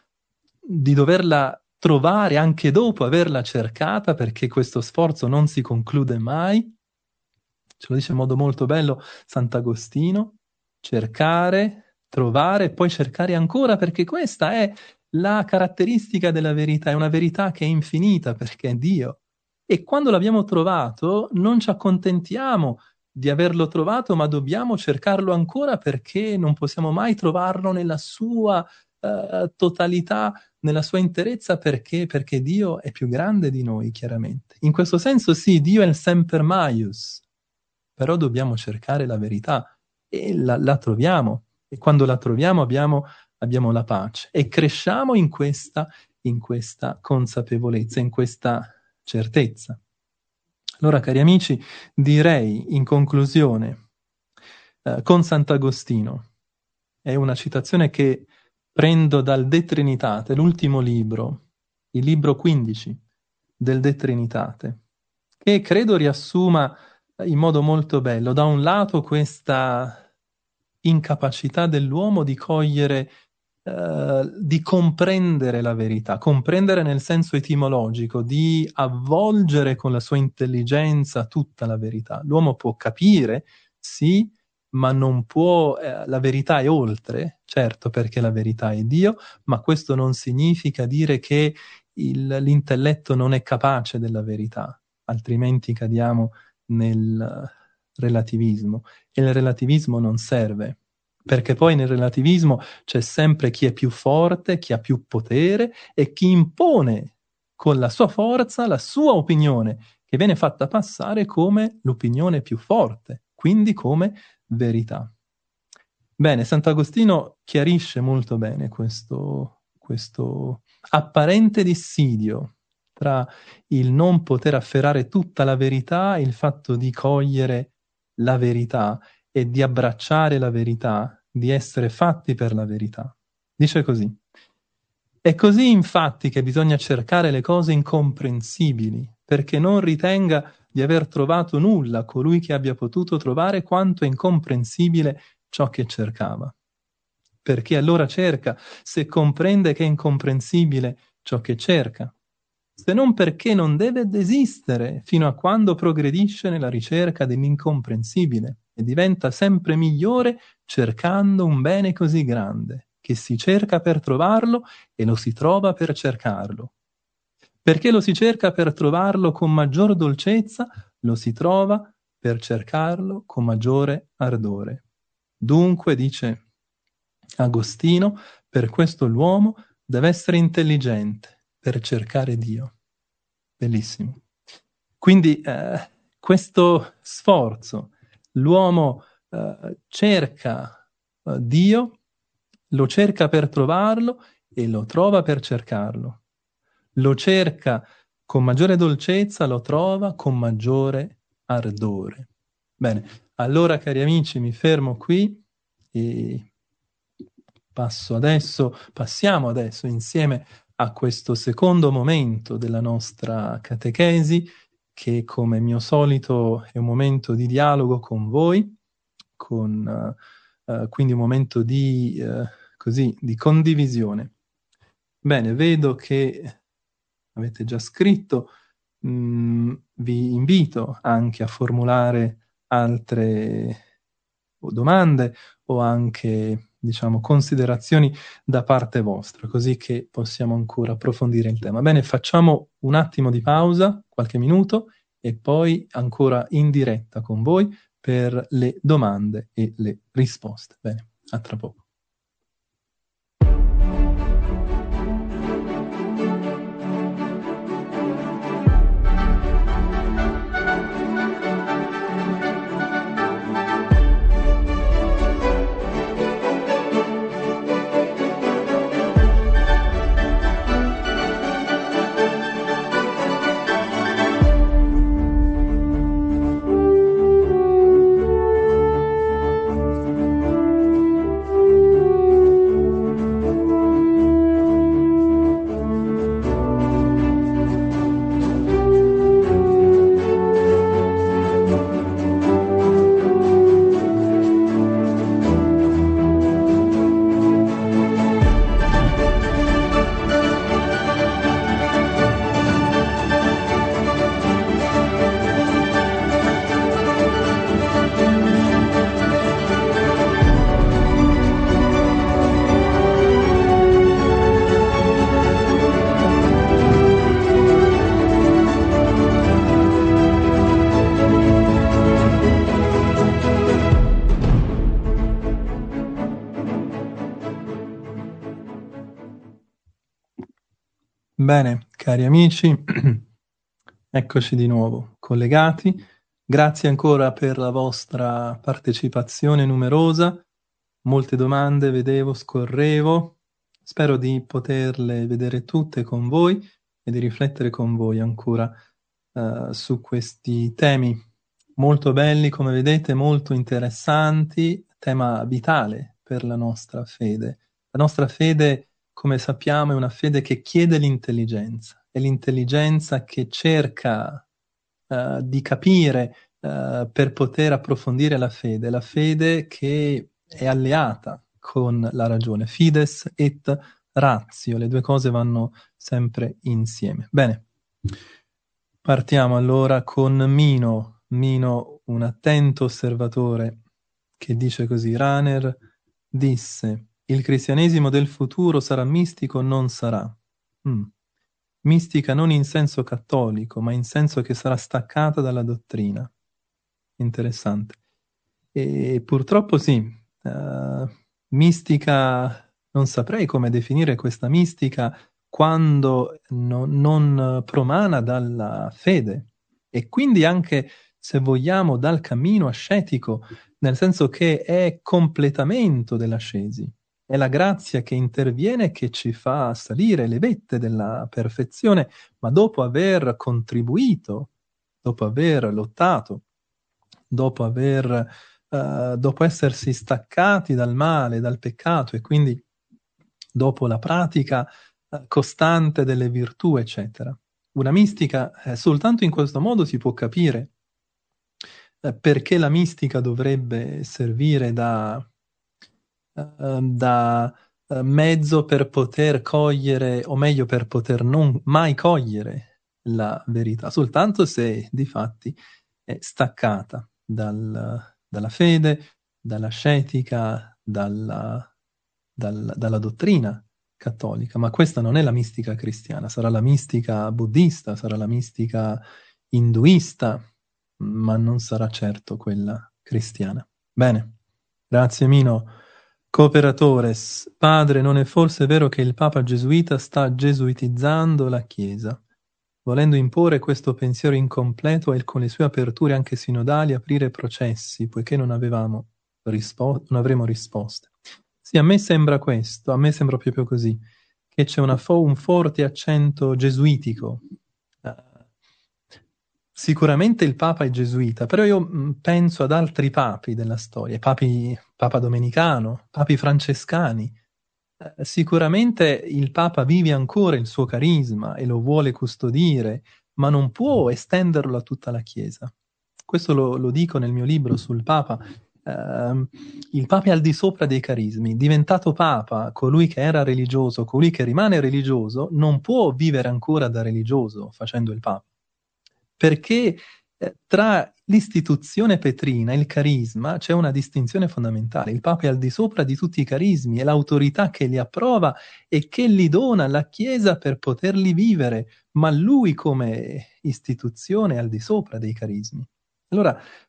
trovare anche dopo averla cercata, perché questo sforzo non si conclude mai. Ce lo dice in modo molto bello Sant'Agostino: cercare, trovare e poi cercare ancora, perché questa è la caratteristica della verità, è una verità che è infinita perché è Dio. E quando l'abbiamo trovato non ci accontentiamo di averlo trovato, ma dobbiamo cercarlo ancora perché non possiamo mai trovarlo nella sua totalità, nella sua interezza, perché Dio è più grande di noi, chiaramente. In questo senso sì, Dio è il semper maius, però dobbiamo cercare la verità e la troviamo, e quando la troviamo abbiamo la pace e cresciamo in questa consapevolezza, in questa certezza. Allora, cari amici, direi in conclusione, con Sant'Agostino, è una citazione che prendo dal De Trinitate, l'ultimo libro, il libro 15 del De Trinitate, che credo riassuma in modo molto bello, da un lato, questa incapacità dell'uomo di cogliere, di comprendere la verità, comprendere nel senso etimologico, di avvolgere con la sua intelligenza tutta la verità. L'uomo può capire, sì, ma non può, la verità è oltre, certo, perché la verità è Dio, ma questo non significa dire che l'intelletto non è capace della verità, altrimenti cadiamo nel relativismo. E il relativismo non serve, perché poi nel relativismo c'è sempre chi è più forte, chi ha più potere e chi impone con la sua forza la sua opinione, che viene fatta passare come l'opinione più forte, quindi come verità. Bene, Sant'Agostino chiarisce molto bene questo apparente dissidio tra il non poter afferrare tutta la verità e il fatto di cogliere la verità e di abbracciare la verità, di essere fatti per la verità. Dice così: è così infatti che bisogna cercare le cose incomprensibili, perché non ritenga di aver trovato nulla colui che abbia potuto trovare quanto è incomprensibile ciò che cercava. Perché allora cerca, se comprende che è incomprensibile ciò che cerca? Se non perché non deve desistere fino a quando progredisce nella ricerca dell'incomprensibile e diventa sempre migliore cercando un bene così grande, che si cerca per trovarlo e lo si trova per cercarlo. Perché lo si cerca per trovarlo con maggior dolcezza, lo si trova per cercarlo con maggiore ardore. Dunque, dice Agostino, per questo l'uomo deve essere intelligente per cercare Dio. Bellissimo. Quindi questo sforzo, l'uomo cerca Dio, lo cerca per trovarlo e lo trova per cercarlo. Lo cerca con maggiore dolcezza, lo trova con maggiore ardore. Bene, allora cari amici, mi fermo qui e passiamo adesso insieme a questo secondo momento della nostra catechesi, che come mio solito è un momento di dialogo con voi, quindi un momento di condivisione. Bene, vedo che avete già scritto, vi invito anche a formulare altre domande o anche, diciamo, considerazioni da parte vostra, così che possiamo ancora approfondire il tema. Bene, facciamo un attimo di pausa, qualche minuto, e poi ancora in diretta con voi per le domande e le risposte. Bene, a tra poco. Bene, cari amici, eccoci di nuovo collegati. Grazie ancora per la vostra partecipazione numerosa. Molte domande vedevo, scorrevo. Spero di poterle vedere tutte con voi e di riflettere con voi ancora su questi temi molto belli, come vedete, molto interessanti, tema vitale per la nostra fede. La nostra fede, come sappiamo, è una fede che chiede l'intelligenza, è l'intelligenza che cerca di capire per poter approfondire la fede che è alleata con la ragione. Fides et ratio, le due cose vanno sempre insieme. Bene, partiamo allora con Mino. Mino, un attento osservatore, che dice così: Rahner disse: il cristianesimo del futuro sarà mistico o non sarà? Mistica non in senso cattolico, ma in senso che sarà staccata dalla dottrina. Interessante. E purtroppo sì, mistica, non saprei come definire questa mistica quando non promana dalla fede e quindi anche, se vogliamo, dal cammino ascetico, nel senso che è completamento dell'ascesi. È la grazia che interviene, che ci fa salire le vette della perfezione, ma dopo aver contribuito, dopo aver lottato, dopo essersi staccati dal male, dal peccato, e quindi dopo la pratica costante delle virtù, eccetera. Una mistica, soltanto in questo modo si può capire perché la mistica dovrebbe servire da mezzo per poter cogliere, o meglio per poter non mai cogliere la verità, soltanto se difatti è staccata dalla fede, dall'ascetica, dalla dottrina cattolica. Ma questa non è la mistica cristiana, sarà la mistica buddista, sarà la mistica induista, ma non sarà certo quella cristiana. Bene, grazie Mino. Cooperatores, padre, non è forse vero che il Papa gesuita sta gesuitizzando la Chiesa, volendo imporre questo pensiero incompleto e con le sue aperture anche sinodali aprire processi, poiché non avremo risposte. Sì, a me sembra questo, a me sembra proprio così, che c'è un forte accento gesuitico. Sicuramente il Papa è gesuita, però io penso ad altri papi della storia, Papa Domenicano, papi francescani. Sicuramente il Papa vive ancora il suo carisma e lo vuole custodire, ma non può estenderlo a tutta la Chiesa. Questo lo dico nel mio libro sul Papa. Il Papa è al di sopra dei carismi. Diventato Papa, colui che era religioso, colui che rimane religioso, non può vivere ancora da religioso facendo il Papa. Perché tra l'istituzione petrina e il carisma c'è una distinzione fondamentale. Il Papa è al di sopra di tutti i carismi, è l'autorità che li approva e che li dona alla Chiesa per poterli vivere, ma lui come istituzione è al di sopra dei carismi. Allora,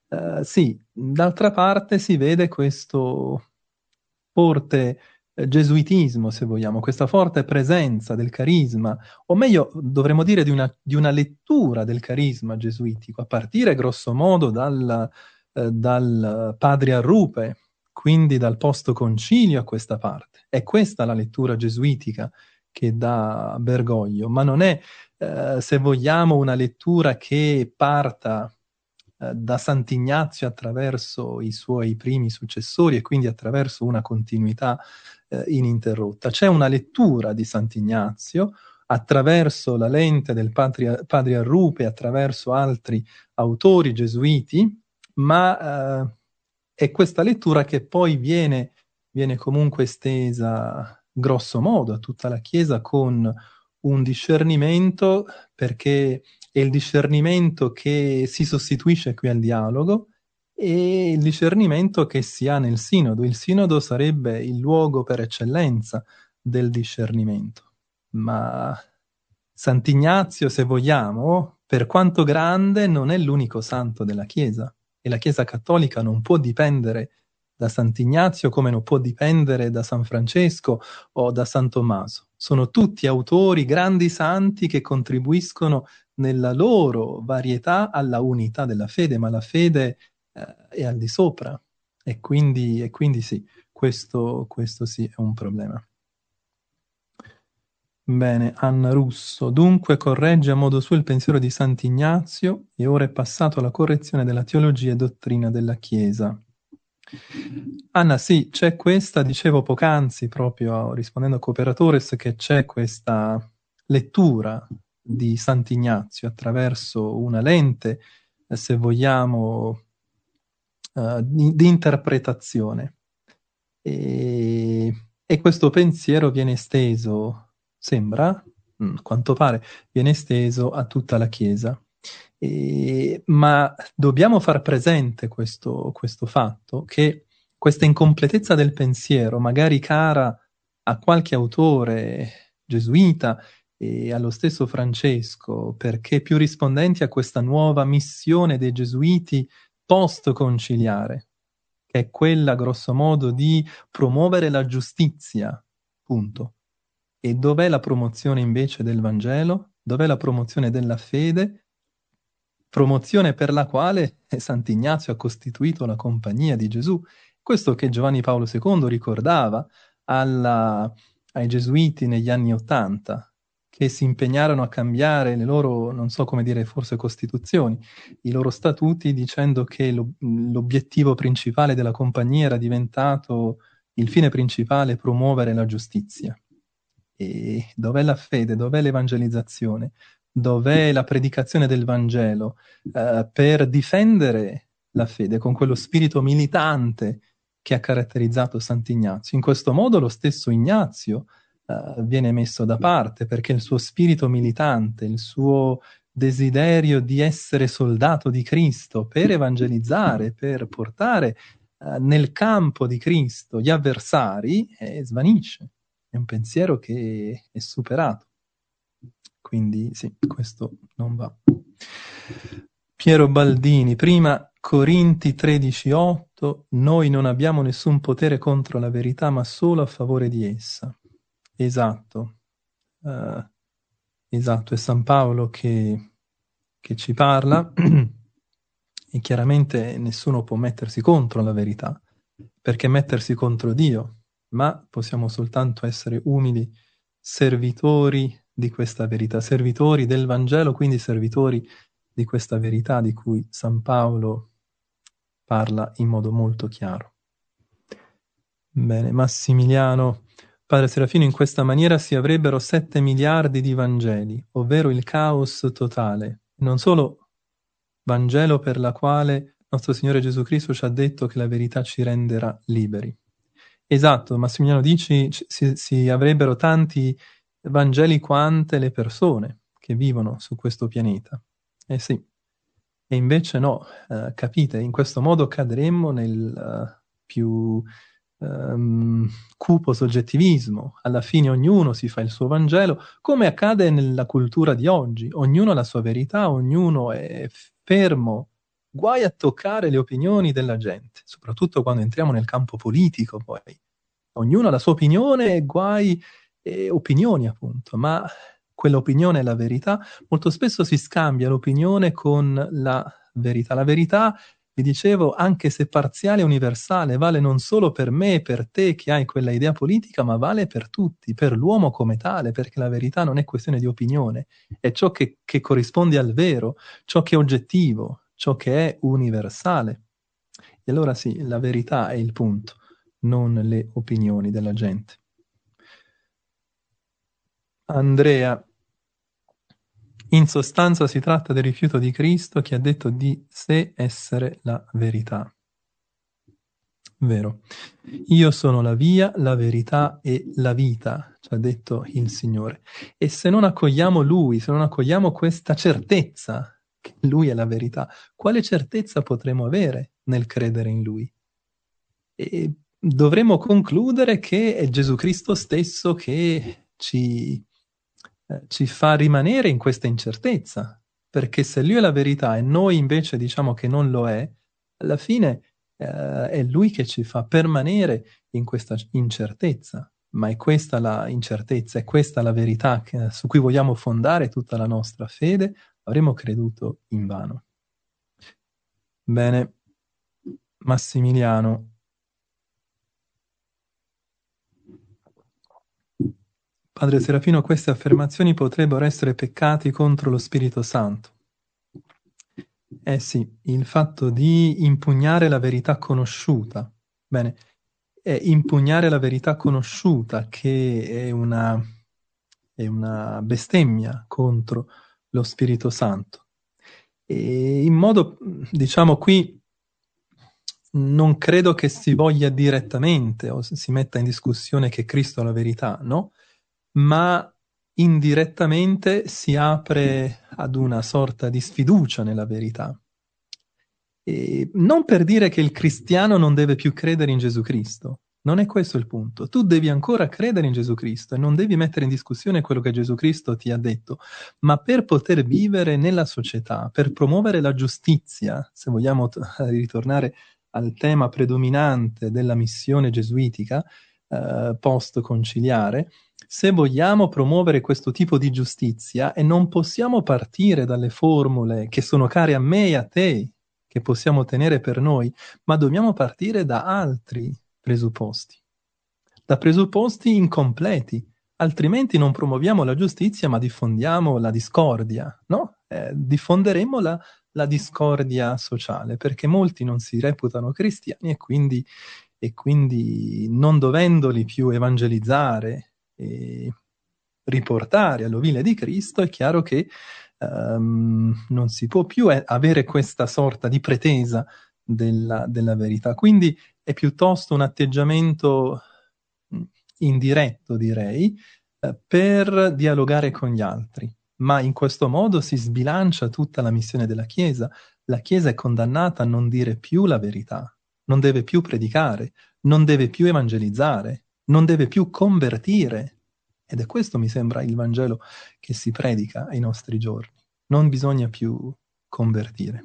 Sì, d'altra parte si vede questo forte gesuitismo, se vogliamo, questa forte presenza del carisma, o meglio, dovremmo dire di una lettura del carisma gesuitico, a partire grosso modo dal Padre Arrupe, quindi dal post-concilio a questa parte. È questa la lettura gesuitica che dà Bergoglio, ma non è, se vogliamo, una lettura che parta da Sant'Ignazio attraverso i suoi primi successori e quindi attraverso una continuità ininterrotta. C'è una lettura di Sant'Ignazio attraverso la lente del Padre Arrupe, attraverso altri autori gesuiti, ma è questa lettura che poi viene comunque estesa grosso modo a tutta la Chiesa con un discernimento, perché è il discernimento che si sostituisce qui al dialogo e il discernimento che si ha nel sinodo. Il sinodo sarebbe il luogo per eccellenza del discernimento. Ma Sant'Ignazio, se vogliamo, per quanto grande, non è l'unico santo della Chiesa e la Chiesa cattolica non può dipendere da Sant'Ignazio come non può dipendere da San Francesco o da San Tommaso. Sono tutti autori, grandi santi che contribuiscono nella loro varietà alla unità della fede, ma la fede è al di sopra e quindi sì, questo sì è un problema. Bene, Anna Russo. Dunque corregge a modo suo il pensiero di Sant'Ignazio e ora è passato alla correzione della teologia e dottrina della Chiesa. Anna, sì, c'è questa, dicevo poc'anzi, proprio rispondendo a Cooperatores, che c'è questa lettura di Sant'Ignazio attraverso una lente, se vogliamo, di interpretazione. E questo pensiero viene esteso, sembra, quanto pare, viene esteso a tutta la Chiesa. Ma dobbiamo far presente questo fatto, che questa incompletezza del pensiero, magari cara a qualche autore gesuita e allo stesso Francesco, perché più rispondenti a questa nuova missione dei gesuiti post-conciliare, che è quella, grosso modo, di promuovere la giustizia, punto. E dov'è la promozione invece del Vangelo? Dov'è la promozione della fede? Promozione per la quale Sant'Ignazio ha costituito la compagnia di Gesù. Questo che Giovanni Paolo II ricordava ai Gesuiti negli anni '80, che si impegnarono a cambiare le loro, non so come dire, forse costituzioni, i loro statuti, dicendo che l'obiettivo principale della compagnia era diventato il fine principale, promuovere la giustizia. E dov'è la fede? Dov'è l'evangelizzazione? Dov'è la predicazione del Vangelo per difendere la fede con quello spirito militante che ha caratterizzato Sant'Ignazio? In questo modo lo stesso Ignazio viene messo da parte perché il suo spirito militante, il suo desiderio di essere soldato di Cristo per evangelizzare, per portare nel campo di Cristo gli avversari, svanisce. È un pensiero che è superato. Quindi sì, questo non va. Piero Baldini, prima Corinti 13,8, noi non abbiamo nessun potere contro la verità, ma solo a favore di essa. Esatto, esatto, è San Paolo che ci parla e chiaramente nessuno può mettersi contro la verità, perché mettersi contro Dio, ma possiamo soltanto essere umili servitori di questa verità, servitori del Vangelo, quindi servitori di questa verità di cui San Paolo parla in modo molto chiaro. Bene, Massimiliano, Padre Serafino, in questa maniera si avrebbero 7 miliardi di Vangeli, ovvero il caos totale. Non solo Vangelo per la quale nostro Signore Gesù Cristo ci ha detto che la verità ci renderà liberi. Esatto, Massimiliano, dici si avrebbero tanti Vangeli quante le persone che vivono su questo pianeta. Eh sì, e invece no, capite, in questo modo cadremmo nel più cupo soggettivismo. Alla fine ognuno si fa il suo Vangelo, come accade nella cultura di oggi. Ognuno ha la sua verità, ognuno è fermo guai a toccare le opinioni della gente, soprattutto quando entriamo nel campo politico poi. Ognuno ha la sua opinione, guai e opinioni appunto, ma quell'opinione è la verità. Molto spesso si scambia l'opinione con la verità. La verità, vi dicevo, anche se parziale e universale, vale non solo per me e per te che hai quella idea politica, ma vale per tutti, per l'uomo come tale, perché la verità non è questione di opinione, è ciò che corrisponde al vero, ciò che è oggettivo, ciò che è universale. E allora sì, la verità è il punto, non le opinioni della gente. Andrea, in sostanza si tratta del rifiuto di Cristo che ha detto di sé essere la verità. Vero. Io sono la via, la verità e la vita, ci ha detto il Signore. E se non accogliamo Lui, se non accogliamo questa certezza che Lui è la verità, quale certezza potremo avere nel credere in Lui? E dovremmo concludere che è Gesù Cristo stesso che ci fa rimanere in questa incertezza, perché se Lui è la verità e noi invece diciamo che non lo è, alla fine è Lui che ci fa permanere in questa incertezza. Ma è questa la incertezza, è questa la verità su cui vogliamo fondare tutta la nostra fede, avremo creduto invano. Bene, Massimiliano. Padre Serafino, queste affermazioni potrebbero essere peccati contro lo Spirito Santo. Eh sì, il fatto di impugnare la verità conosciuta. Bene, è impugnare la verità conosciuta che è una bestemmia contro lo Spirito Santo. E in modo, diciamo qui, non credo che si voglia direttamente o si metta in discussione che Cristo è la verità, no? Ma indirettamente si apre ad una sorta di sfiducia nella verità. E non per dire che il cristiano non deve più credere in Gesù Cristo, non è questo il punto. Tu devi ancora credere in Gesù Cristo e non devi mettere in discussione quello che Gesù Cristo ti ha detto, ma per poter vivere nella società, per promuovere la giustizia, se vogliamo ritornare al tema predominante della missione gesuitica, post-conciliare, se vogliamo promuovere questo tipo di giustizia e non possiamo partire dalle formule che sono care a me e a te, che possiamo tenere per noi, ma dobbiamo partire da altri presupposti, da presupposti incompleti, altrimenti non promuoviamo la giustizia ma diffondiamo la discordia, no? Diffonderemo la discordia sociale, perché molti non si reputano cristiani e quindi non dovendoli più evangelizzare e riportare all'ovile di Cristo, è chiaro che non si può più avere questa sorta di pretesa della verità. Quindi è piuttosto un atteggiamento indiretto, direi, per dialogare con gli altri. Ma in questo modo si sbilancia tutta la missione della Chiesa. La Chiesa è condannata a non dire più la verità, non deve più predicare, non deve più evangelizzare, non deve più convertire. Ed è questo, mi sembra, il Vangelo che si predica ai nostri giorni. Non bisogna più convertire.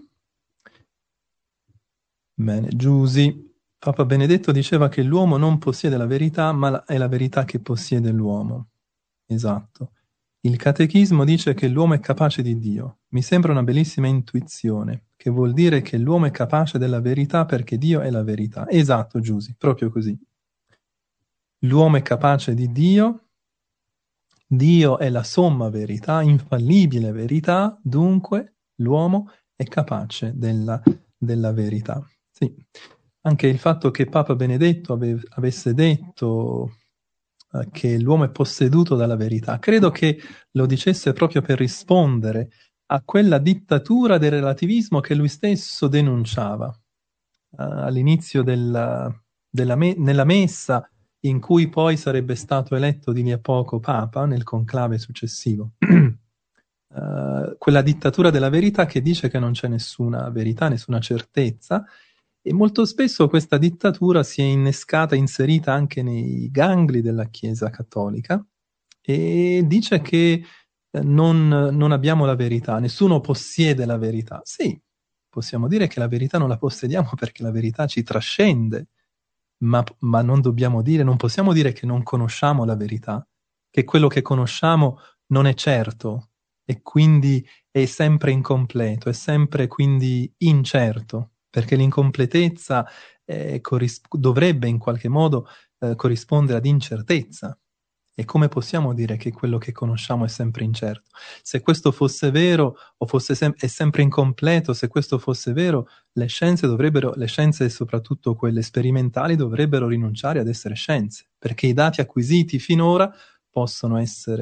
Bene, Giusy. Papa Benedetto diceva che l'uomo non possiede la verità, ma è la verità che possiede l'uomo. Esatto. Il catechismo dice che l'uomo è capace di Dio. Mi sembra una bellissima intuizione, che vuol dire che l'uomo è capace della verità perché Dio è la verità. Esatto, Giusy, proprio così. L'uomo è capace di Dio. Dio è la somma verità, infallibile verità, dunque l'uomo è capace della verità. Sì. Anche il fatto che Papa Benedetto avesse detto che l'uomo è posseduto dalla verità, credo che lo dicesse proprio per rispondere a quella dittatura del relativismo che lui stesso denunciava all'inizio nella messa in cui poi sarebbe stato eletto di lì a poco Papa nel conclave successivo. Quella dittatura della verità che dice che non c'è nessuna verità, nessuna certezza, e molto spesso questa dittatura si è innescata, inserita anche nei gangli della Chiesa cattolica, e dice che non abbiamo la verità, nessuno possiede la verità. Sì, possiamo dire che la verità non la possediamo perché la verità ci trascende, ma non possiamo dire che non conosciamo la verità, che quello che conosciamo non è certo e quindi è sempre incompleto, è sempre quindi incerto, perché l'incompletezza dovrebbe in qualche modo corrispondere ad incertezza. E come possiamo dire che quello che conosciamo è sempre incerto? Se questo fosse vero, o è sempre incompleto, se questo fosse vero, le scienze soprattutto quelle sperimentali dovrebbero rinunciare ad essere scienze, perché i dati acquisiti finora possono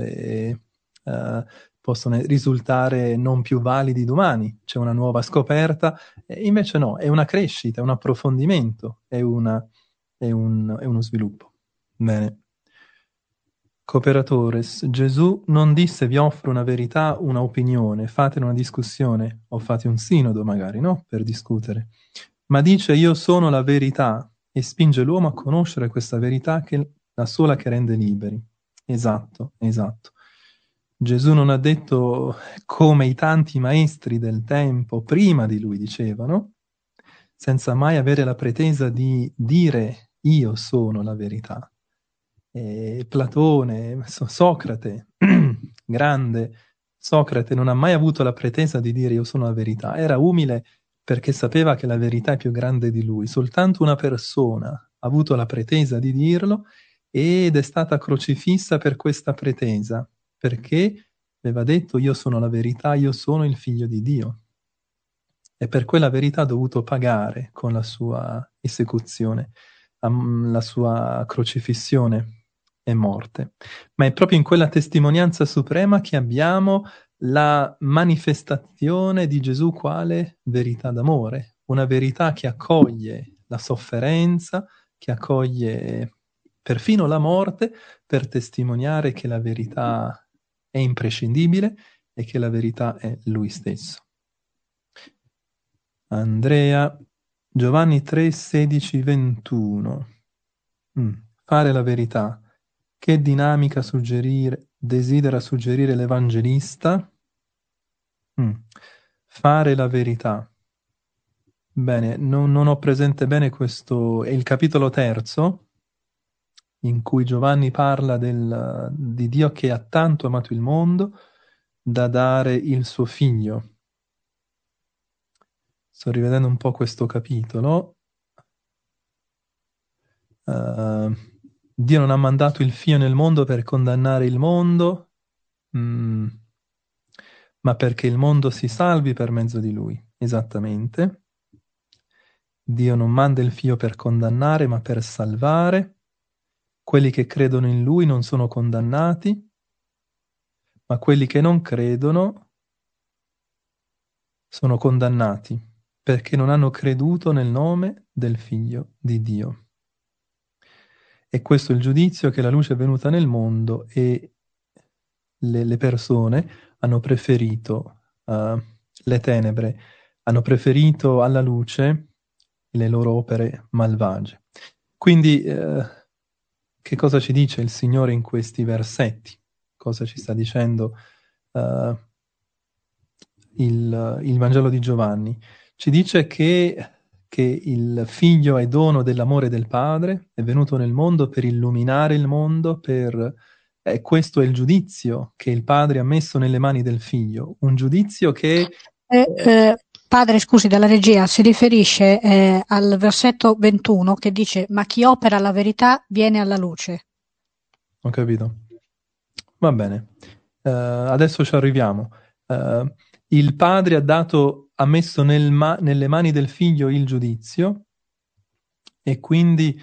risultare non più validi domani. C'è una nuova scoperta, e invece no, è una crescita, è un approfondimento, è uno sviluppo. Bene. Cooperatores, Gesù non disse vi offro una verità, una opinione, fate una discussione o fate un sinodo magari, no? Per discutere. Ma dice io sono la verità e spinge l'uomo a conoscere questa verità che è la sola che rende liberi. Esatto, esatto. Gesù non ha detto come i tanti maestri del tempo prima di lui dicevano, senza mai avere la pretesa di dire io sono la verità. Platone, Socrate, grande Socrate, non ha mai avuto la pretesa di dire io sono la verità, era umile perché sapeva che la verità è più grande di lui. Soltanto una persona ha avuto la pretesa di dirlo ed è stata crocifissa per questa pretesa, perché aveva detto io sono la verità, io sono il figlio di Dio. E per quella verità ha dovuto pagare con la sua esecuzione, la sua crocifissione e morte. Ma è proprio in quella testimonianza suprema che abbiamo la manifestazione di Gesù quale verità d'amore, una verità che accoglie la sofferenza, che accoglie perfino la morte per testimoniare che la verità è imprescindibile e che la verità è Lui stesso. Andrea, Giovanni 3, 16, 21. Fare la verità. Che dinamica desidera suggerire l'Evangelista? Fare la verità. Bene, non ho presente bene questo. È il capitolo 3, in cui Giovanni parla di Dio che ha tanto amato il mondo da dare il suo figlio. Sto rivedendo un po' questo capitolo. Dio non ha mandato il figlio nel mondo per condannare il mondo, ma perché il mondo si salvi per mezzo di lui. Esattamente. Dio non manda il figlio per condannare, ma per salvare. Quelli che credono in lui non sono condannati, ma quelli che non credono sono condannati, perché non hanno creduto nel nome del figlio di Dio. E questo è il giudizio, che la luce è venuta nel mondo e le persone hanno preferito le tenebre, hanno preferito alla luce le loro opere malvagie. Quindi, che cosa ci dice il Signore in questi versetti? Cosa ci sta dicendo il Vangelo di Giovanni? Ci dice che il Figlio è dono dell'amore del Padre, è venuto nel mondo per illuminare il mondo, questo è il giudizio che il Padre ha messo nelle mani del Figlio, un giudizio che... Padre, scusi, dalla regia, si riferisce al versetto 21 che dice ma chi opera la verità viene alla luce. Ho capito. Va bene. Adesso ci arriviamo. Il Padre ha messo nelle mani del Figlio il giudizio e quindi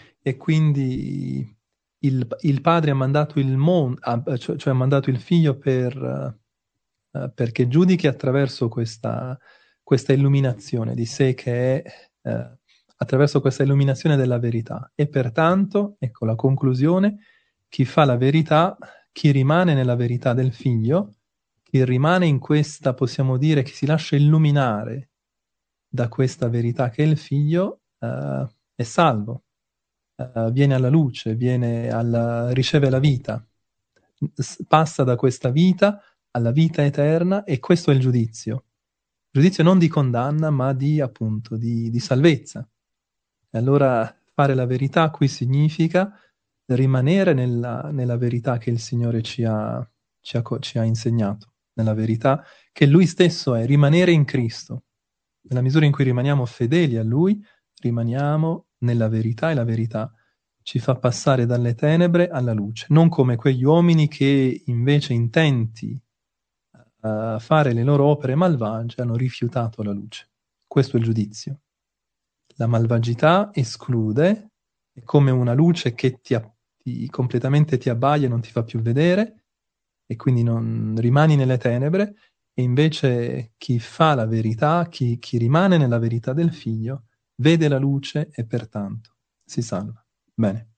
il Padre ha mandato cioè ha mandato il Figlio perché giudichi attraverso questa illuminazione di sé che è attraverso questa illuminazione della verità. E pertanto, ecco la conclusione, chi fa la verità, chi rimane nella verità del Figlio, chi rimane in questa, possiamo dire, che si lascia illuminare da questa verità che è il Figlio, è salvo, viene alla luce, riceve la vita, passa da questa vita alla vita eterna, e questo è il giudizio. giudizio non di condanna, ma di appunto di salvezza. E allora fare la verità qui significa rimanere nella verità che il Signore ci ha insegnato, nella verità che Lui stesso è, rimanere in Cristo. Nella misura in cui rimaniamo fedeli a Lui, rimaniamo nella verità, e la verità ci fa passare dalle tenebre alla luce, non come quegli uomini che invece intenti a fare le loro opere malvagie hanno rifiutato la luce. Questo è il giudizio. La malvagità esclude, è come una luce che completamente ti abbaia e non ti fa più vedere, e quindi non rimani nelle tenebre, e invece chi fa la verità, chi rimane nella verità del Figlio, vede la luce e pertanto si salva. Bene.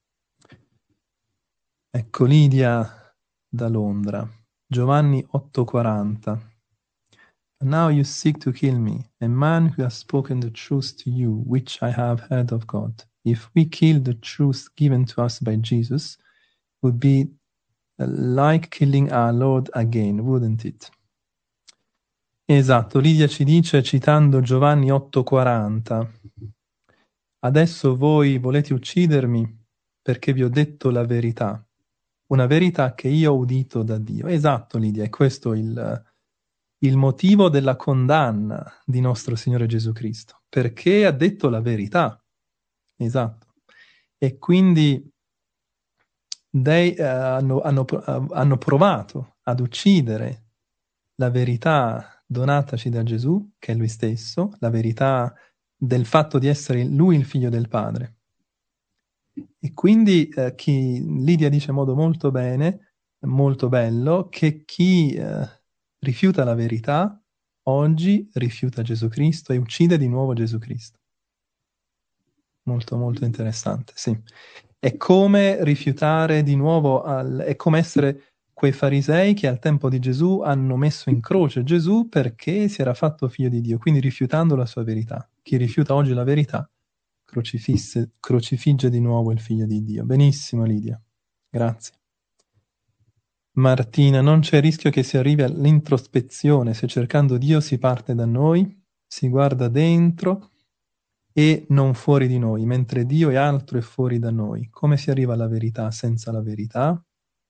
Ecco Lidia da Londra, Giovanni 8,40. Now you seek to kill me, a man who has spoken the truth to you, which I have heard of God. If we kill the truth given to us by Jesus, it would be like killing our Lord again, wouldn't it? Esatto, Lidia ci dice, citando Giovanni 8,40, adesso voi volete uccidermi perché vi ho detto la verità, una verità che io ho udito da Dio. Esatto, Lidia, è questo il motivo della condanna di nostro Signore Gesù Cristo, perché ha detto la verità. Esatto. E quindi hanno provato ad uccidere la verità donataci da Gesù, che è Lui stesso, la verità del fatto di essere Lui il Figlio del Padre. E quindi Lidia dice in modo molto bene, molto bello, che chi rifiuta la verità oggi rifiuta Gesù Cristo e uccide di nuovo Gesù Cristo. Molto molto interessante, sì. È come rifiutare di nuovo, è come essere quei farisei che al tempo di Gesù hanno messo in croce Gesù perché si era fatto figlio di Dio, quindi rifiutando la sua verità. Chi rifiuta oggi la verità crocifigge di nuovo il figlio di Dio. Benissimo Lidia, grazie. Martina, non c'è rischio che si arrivi all'introspezione se cercando Dio si parte da noi, si guarda dentro e non fuori di noi, mentre Dio è altro e fuori da noi. Come si arriva alla verità senza la verità?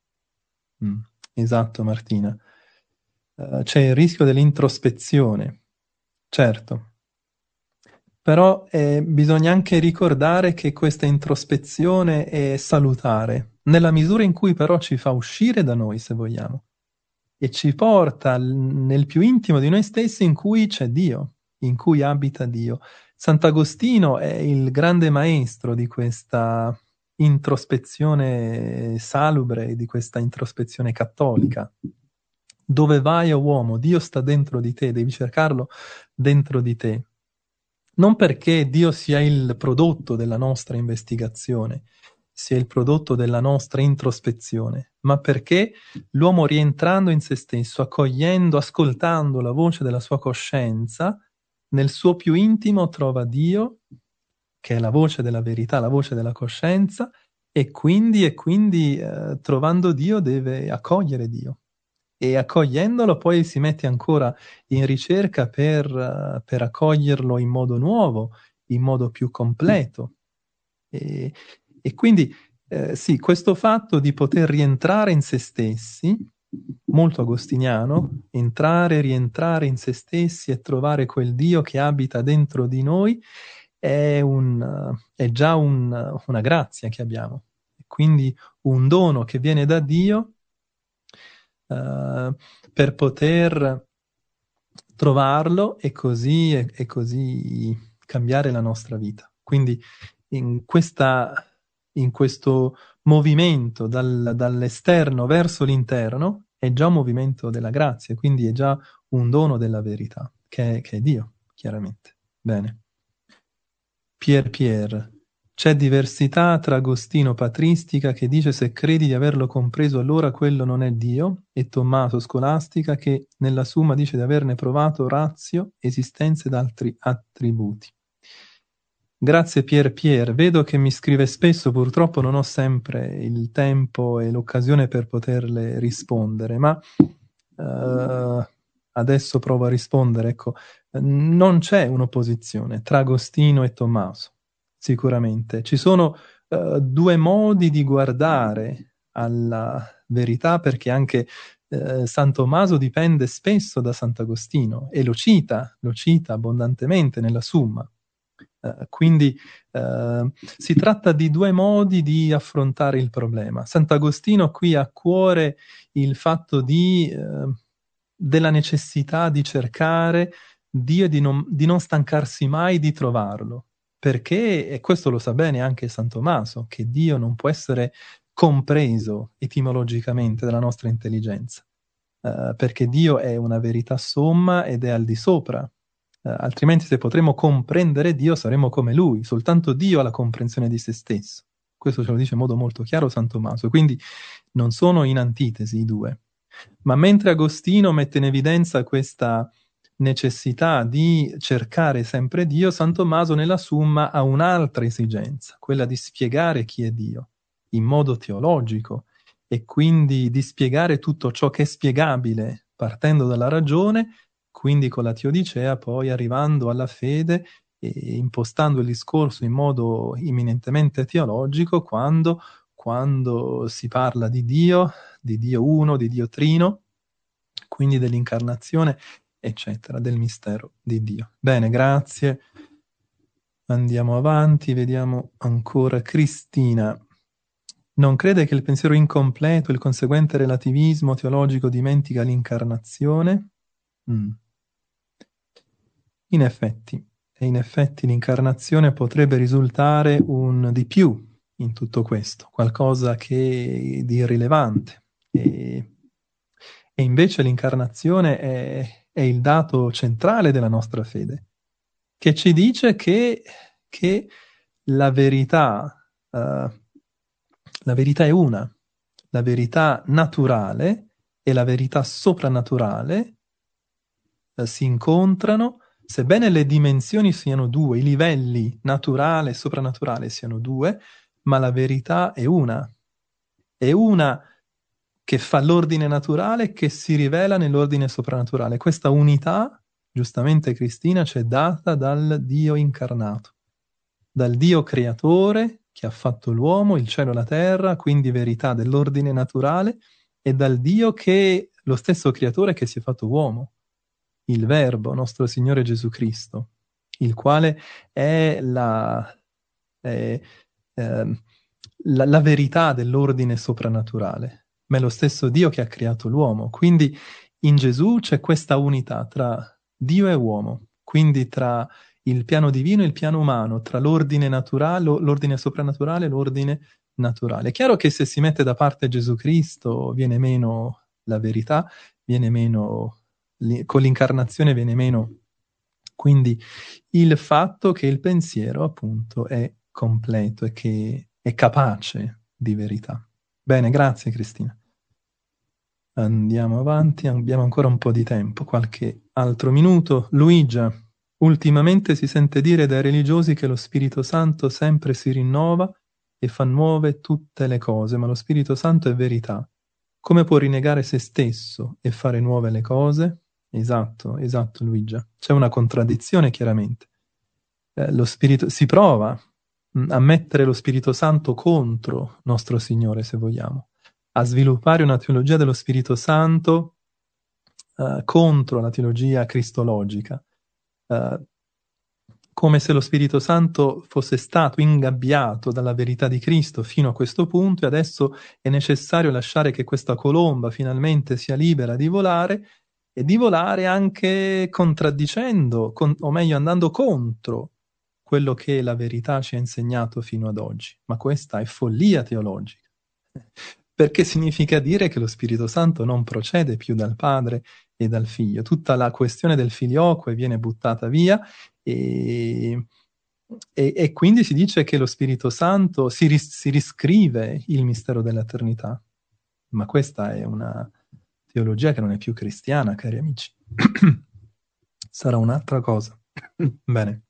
Esatto, Martina. C'è il rischio dell'introspezione, certo. Però bisogna anche ricordare che questa introspezione è salutare, nella misura in cui però ci fa uscire da noi, se vogliamo, e ci porta nel più intimo di noi stessi in cui c'è Dio, in cui abita Dio. Sant'Agostino è il grande maestro di questa introspezione salubre, di questa introspezione cattolica. Dove vai, o uomo? Dio sta dentro di te, devi cercarlo dentro di te. Non perché Dio sia il prodotto della nostra investigazione, sia il prodotto della nostra introspezione, ma perché l'uomo rientrando in se stesso, accogliendo, ascoltando la voce della sua coscienza, nel suo più intimo trova Dio, che è la voce della verità, la voce della coscienza, e quindi trovando Dio deve accogliere Dio. E accogliendolo poi si mette ancora in ricerca per accoglierlo in modo nuovo, in modo più completo. E quindi sì, questo fatto di poter rientrare in se stessi, molto agostiniano, rientrare in se stessi e trovare quel Dio che abita dentro di noi, è già una grazia che abbiamo. E quindi un dono che viene da Dio per poter trovarlo e così cambiare la nostra vita. Quindi in questo movimento dall'esterno verso l'interno è già un movimento della grazia, quindi è già un dono della verità, che è Dio, chiaramente. Bene. Pier. C'è diversità tra Agostino patristica che dice se credi di averlo compreso allora quello non è Dio, e Tommaso scolastica che nella Summa dice di averne provato ratio, esistenza ed altri attributi. Grazie Pier. Vedo che mi scrive spesso, purtroppo non ho sempre il tempo e l'occasione per poterle rispondere, ma adesso provo a rispondere. Ecco, Non c'è un'opposizione tra Agostino e Tommaso, sicuramente. Ci sono due modi di guardare alla verità, perché anche San Tommaso dipende spesso da Sant'Agostino e lo cita abbondantemente nella Summa. Quindi si tratta di due modi di affrontare il problema. Sant'Agostino qui ha a cuore il fatto della necessità di cercare Dio e di non stancarsi mai di trovarlo, perché, e questo lo sa bene anche San Tommaso, che Dio non può essere compreso etimologicamente dalla nostra intelligenza, perché Dio è una verità somma ed è al di sopra. Altrimenti, se potremmo comprendere Dio, saremmo come Lui. Soltanto Dio ha la comprensione di se stesso. Questo ce lo dice in modo molto chiaro San Tommaso. Quindi non sono in antitesi i due. Ma mentre Agostino mette in evidenza questa necessità di cercare sempre Dio, San Tommaso nella Summa ha un'altra esigenza, quella di spiegare chi è Dio in modo teologico e quindi di spiegare tutto ciò che è spiegabile partendo dalla ragione, quindi con la teodicea poi arrivando alla fede e impostando il discorso in modo eminentemente teologico quando si parla di Dio uno, di Dio trino, quindi dell'incarnazione, eccetera, del mistero di Dio. Bene, grazie. Andiamo avanti, vediamo ancora Cristina. Non crede che il pensiero incompleto, il conseguente relativismo teologico dimentica l'incarnazione? In effetti l'incarnazione potrebbe risultare un di più in tutto questo, qualcosa che di irrilevante. E invece l'incarnazione è il dato centrale della nostra fede, che ci dice che la verità è una, la verità naturale e la verità soprannaturale si incontrano, sebbene le dimensioni siano due, i livelli naturale e soprannaturale siano due, ma la verità è una che fa l'ordine naturale e che si rivela nell'ordine soprannaturale. Questa unità, giustamente Cristina, ci è data dal Dio incarnato, dal Dio creatore che ha fatto l'uomo, il cielo e la terra, quindi verità dell'ordine naturale, e dal Dio che è lo stesso creatore che si è fatto uomo, il Verbo, nostro Signore Gesù Cristo, il quale è la verità dell'ordine soprannaturale, ma è lo stesso Dio che ha creato l'uomo. Quindi in Gesù c'è questa unità tra Dio e uomo, quindi tra il piano divino e il piano umano, tra l'ordine naturale, l'ordine soprannaturale e l'ordine naturale. È chiaro che se si mette da parte Gesù Cristo viene meno la verità, viene meno, con l'incarnazione viene meno quindi il fatto che il pensiero appunto è completo e che è capace di verità. Bene, grazie Cristina. Andiamo avanti, abbiamo ancora un po' di tempo, qualche altro minuto. Luigia, ultimamente si sente dire dai religiosi che lo Spirito Santo sempre si rinnova e fa nuove tutte le cose, ma lo Spirito Santo è verità. Come può rinnegare se stesso e fare nuove le cose? Esatto, Luigia. C'è una contraddizione chiaramente. Lo Spirito si prova a mettere lo Spirito Santo contro nostro Signore, se vogliamo, a sviluppare una teologia dello Spirito Santo contro la teologia cristologica, come se lo Spirito Santo fosse stato ingabbiato dalla verità di Cristo fino a questo punto e adesso è necessario lasciare che questa colomba finalmente sia libera di volare e di volare anche contraddicendo, o meglio andando contro quello che la verità ci ha insegnato fino ad oggi. Ma questa è follia teologica, perché significa dire che lo Spirito Santo non procede più dal Padre e dal Figlio. Tutta la questione del filioque viene buttata via e quindi si dice che lo Spirito Santo si riscrive il mistero dell'eternità. Ma questa è una teologia che non è più cristiana, cari amici. Sarà un'altra cosa. Bene.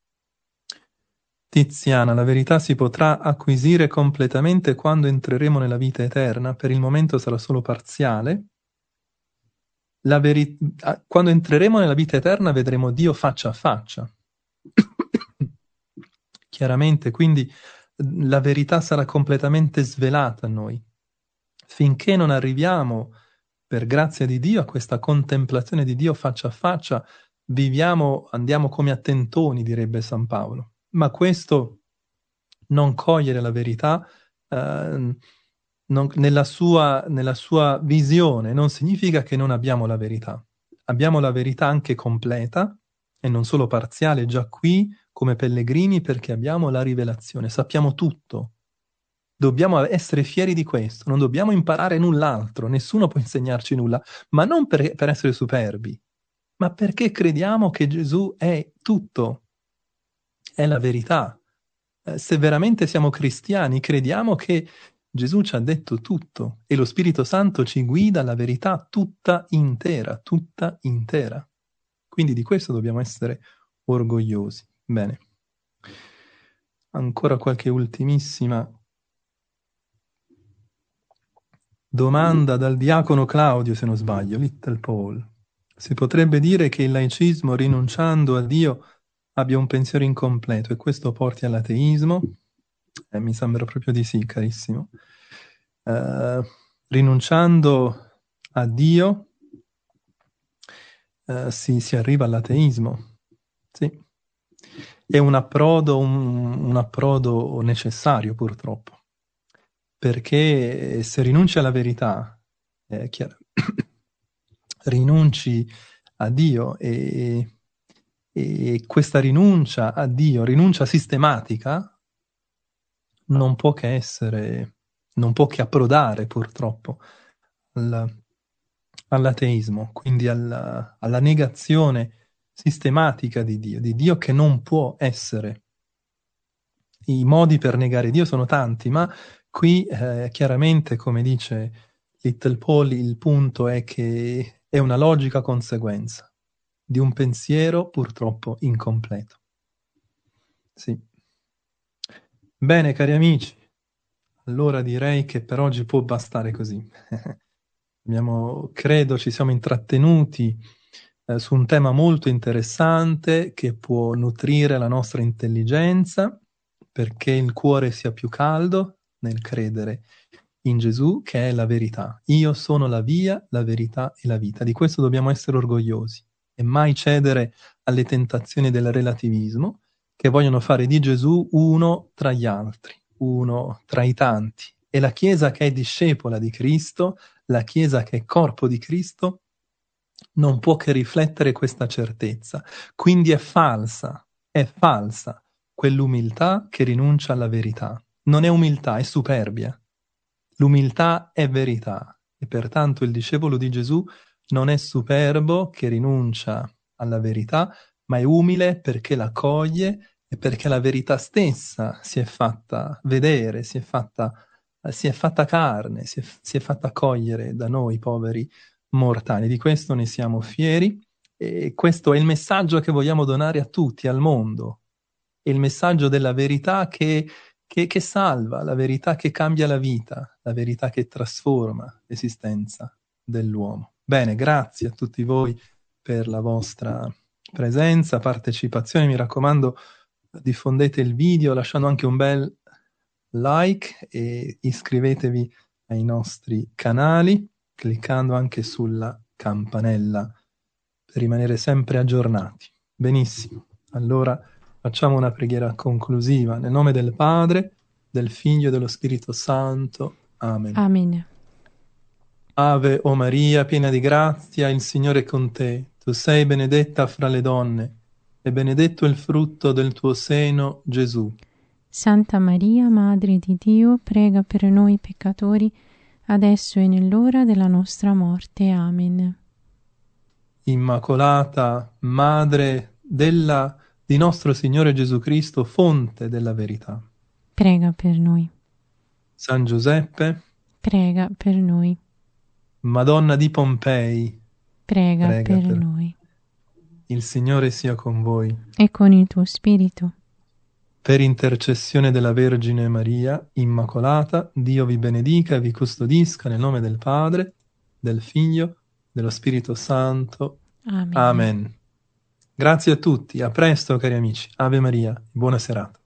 Tiziana, la verità si potrà acquisire completamente quando entreremo nella vita eterna, per il momento sarà solo parziale. quando entreremo nella vita eterna vedremo Dio faccia a faccia. Chiaramente, quindi la verità sarà completamente svelata a noi. Finché non arriviamo, per grazia di Dio, a questa contemplazione di Dio faccia a faccia, andiamo come a tentoni, direbbe San Paolo. Ma questo, non cogliere la verità nella sua visione, non significa che non abbiamo la verità. Abbiamo la verità anche completa, e non solo parziale, già qui, come pellegrini, perché abbiamo la rivelazione, sappiamo tutto. Dobbiamo essere fieri di questo, non dobbiamo imparare null'altro, nessuno può insegnarci nulla, ma non per essere superbi, ma perché crediamo che Gesù è tutto, è la verità. Se veramente siamo cristiani, crediamo che Gesù ci ha detto tutto e lo Spirito Santo ci guida alla verità tutta intera, tutta intera. Quindi di questo dobbiamo essere orgogliosi. Bene. Ancora qualche ultimissima domanda dal diacono Claudio, se non sbaglio, Little Paul. Si potrebbe dire che il laicismo, rinunciando a Dio, abbia un pensiero incompleto e questo porti all'ateismo? Mi sembra proprio di sì, carissimo. Rinunciando a Dio si arriva all'ateismo. Sì. È un approdo necessario, purtroppo. Perché se rinunci alla verità, rinunci a Dio e questa rinuncia a Dio, rinuncia sistematica, non può che approdare purtroppo all'ateismo, quindi alla negazione sistematica di Dio che non può essere. I modi per negare Dio sono tanti, ma qui chiaramente, come dice Little Paul, il punto è che è una logica conseguenza di un pensiero purtroppo incompleto. Sì. Bene, cari amici, allora direi che per oggi può bastare così. Credo ci siamo intrattenuti su un tema molto interessante che può nutrire la nostra intelligenza perché il cuore sia più caldo nel credere in Gesù, che è la verità. Io sono la via, la verità e la vita. Di questo dobbiamo essere orgogliosi e mai cedere alle tentazioni del relativismo che vogliono fare di Gesù uno tra gli altri, uno tra i tanti. E la Chiesa che è discepola di Cristo, la Chiesa che è corpo di Cristo, non può che riflettere questa certezza. Quindi è falsa quell'umiltà che rinuncia alla verità. Non è umiltà, è superbia. L'umiltà è verità e pertanto il discepolo di Gesù non è superbo che rinuncia alla verità, ma è umile perché la coglie e perché la verità stessa si è fatta vedere, si è fatta carne, si è fatta cogliere da noi poveri mortali. Di questo ne siamo fieri e questo è il messaggio che vogliamo donare a tutti, al mondo. È il messaggio della verità che salva, la verità che cambia la vita, la verità che trasforma l'esistenza dell'uomo. Bene, grazie a tutti voi per la vostra presenza, partecipazione. Mi raccomando, diffondete il video lasciando anche un bel like e iscrivetevi ai nostri canali cliccando anche sulla campanella per rimanere sempre aggiornati. Benissimo, allora facciamo una preghiera conclusiva. Nel nome del Padre, del Figlio e dello Spirito Santo. Amen. Amen. Ave o Maria, piena di grazia, il Signore è con te. Tu sei benedetta fra le donne, e benedetto il frutto del tuo seno, Gesù. Santa Maria, Madre di Dio, prega per noi peccatori, adesso e nell'ora della nostra morte. Amen. Immacolata Madre di nostro Signore Gesù Cristo, fonte della verità. Prega per noi. San Giuseppe, prega per noi. Madonna di Pompei, prega per noi. Il Signore sia con voi. E con il tuo spirito. Per intercessione della Vergine Maria, Immacolata, Dio vi benedica e vi custodisca nel nome del Padre, del Figlio dello Spirito Santo. Amen. Amen. Grazie a tutti, a presto cari amici. Ave Maria, buona serata.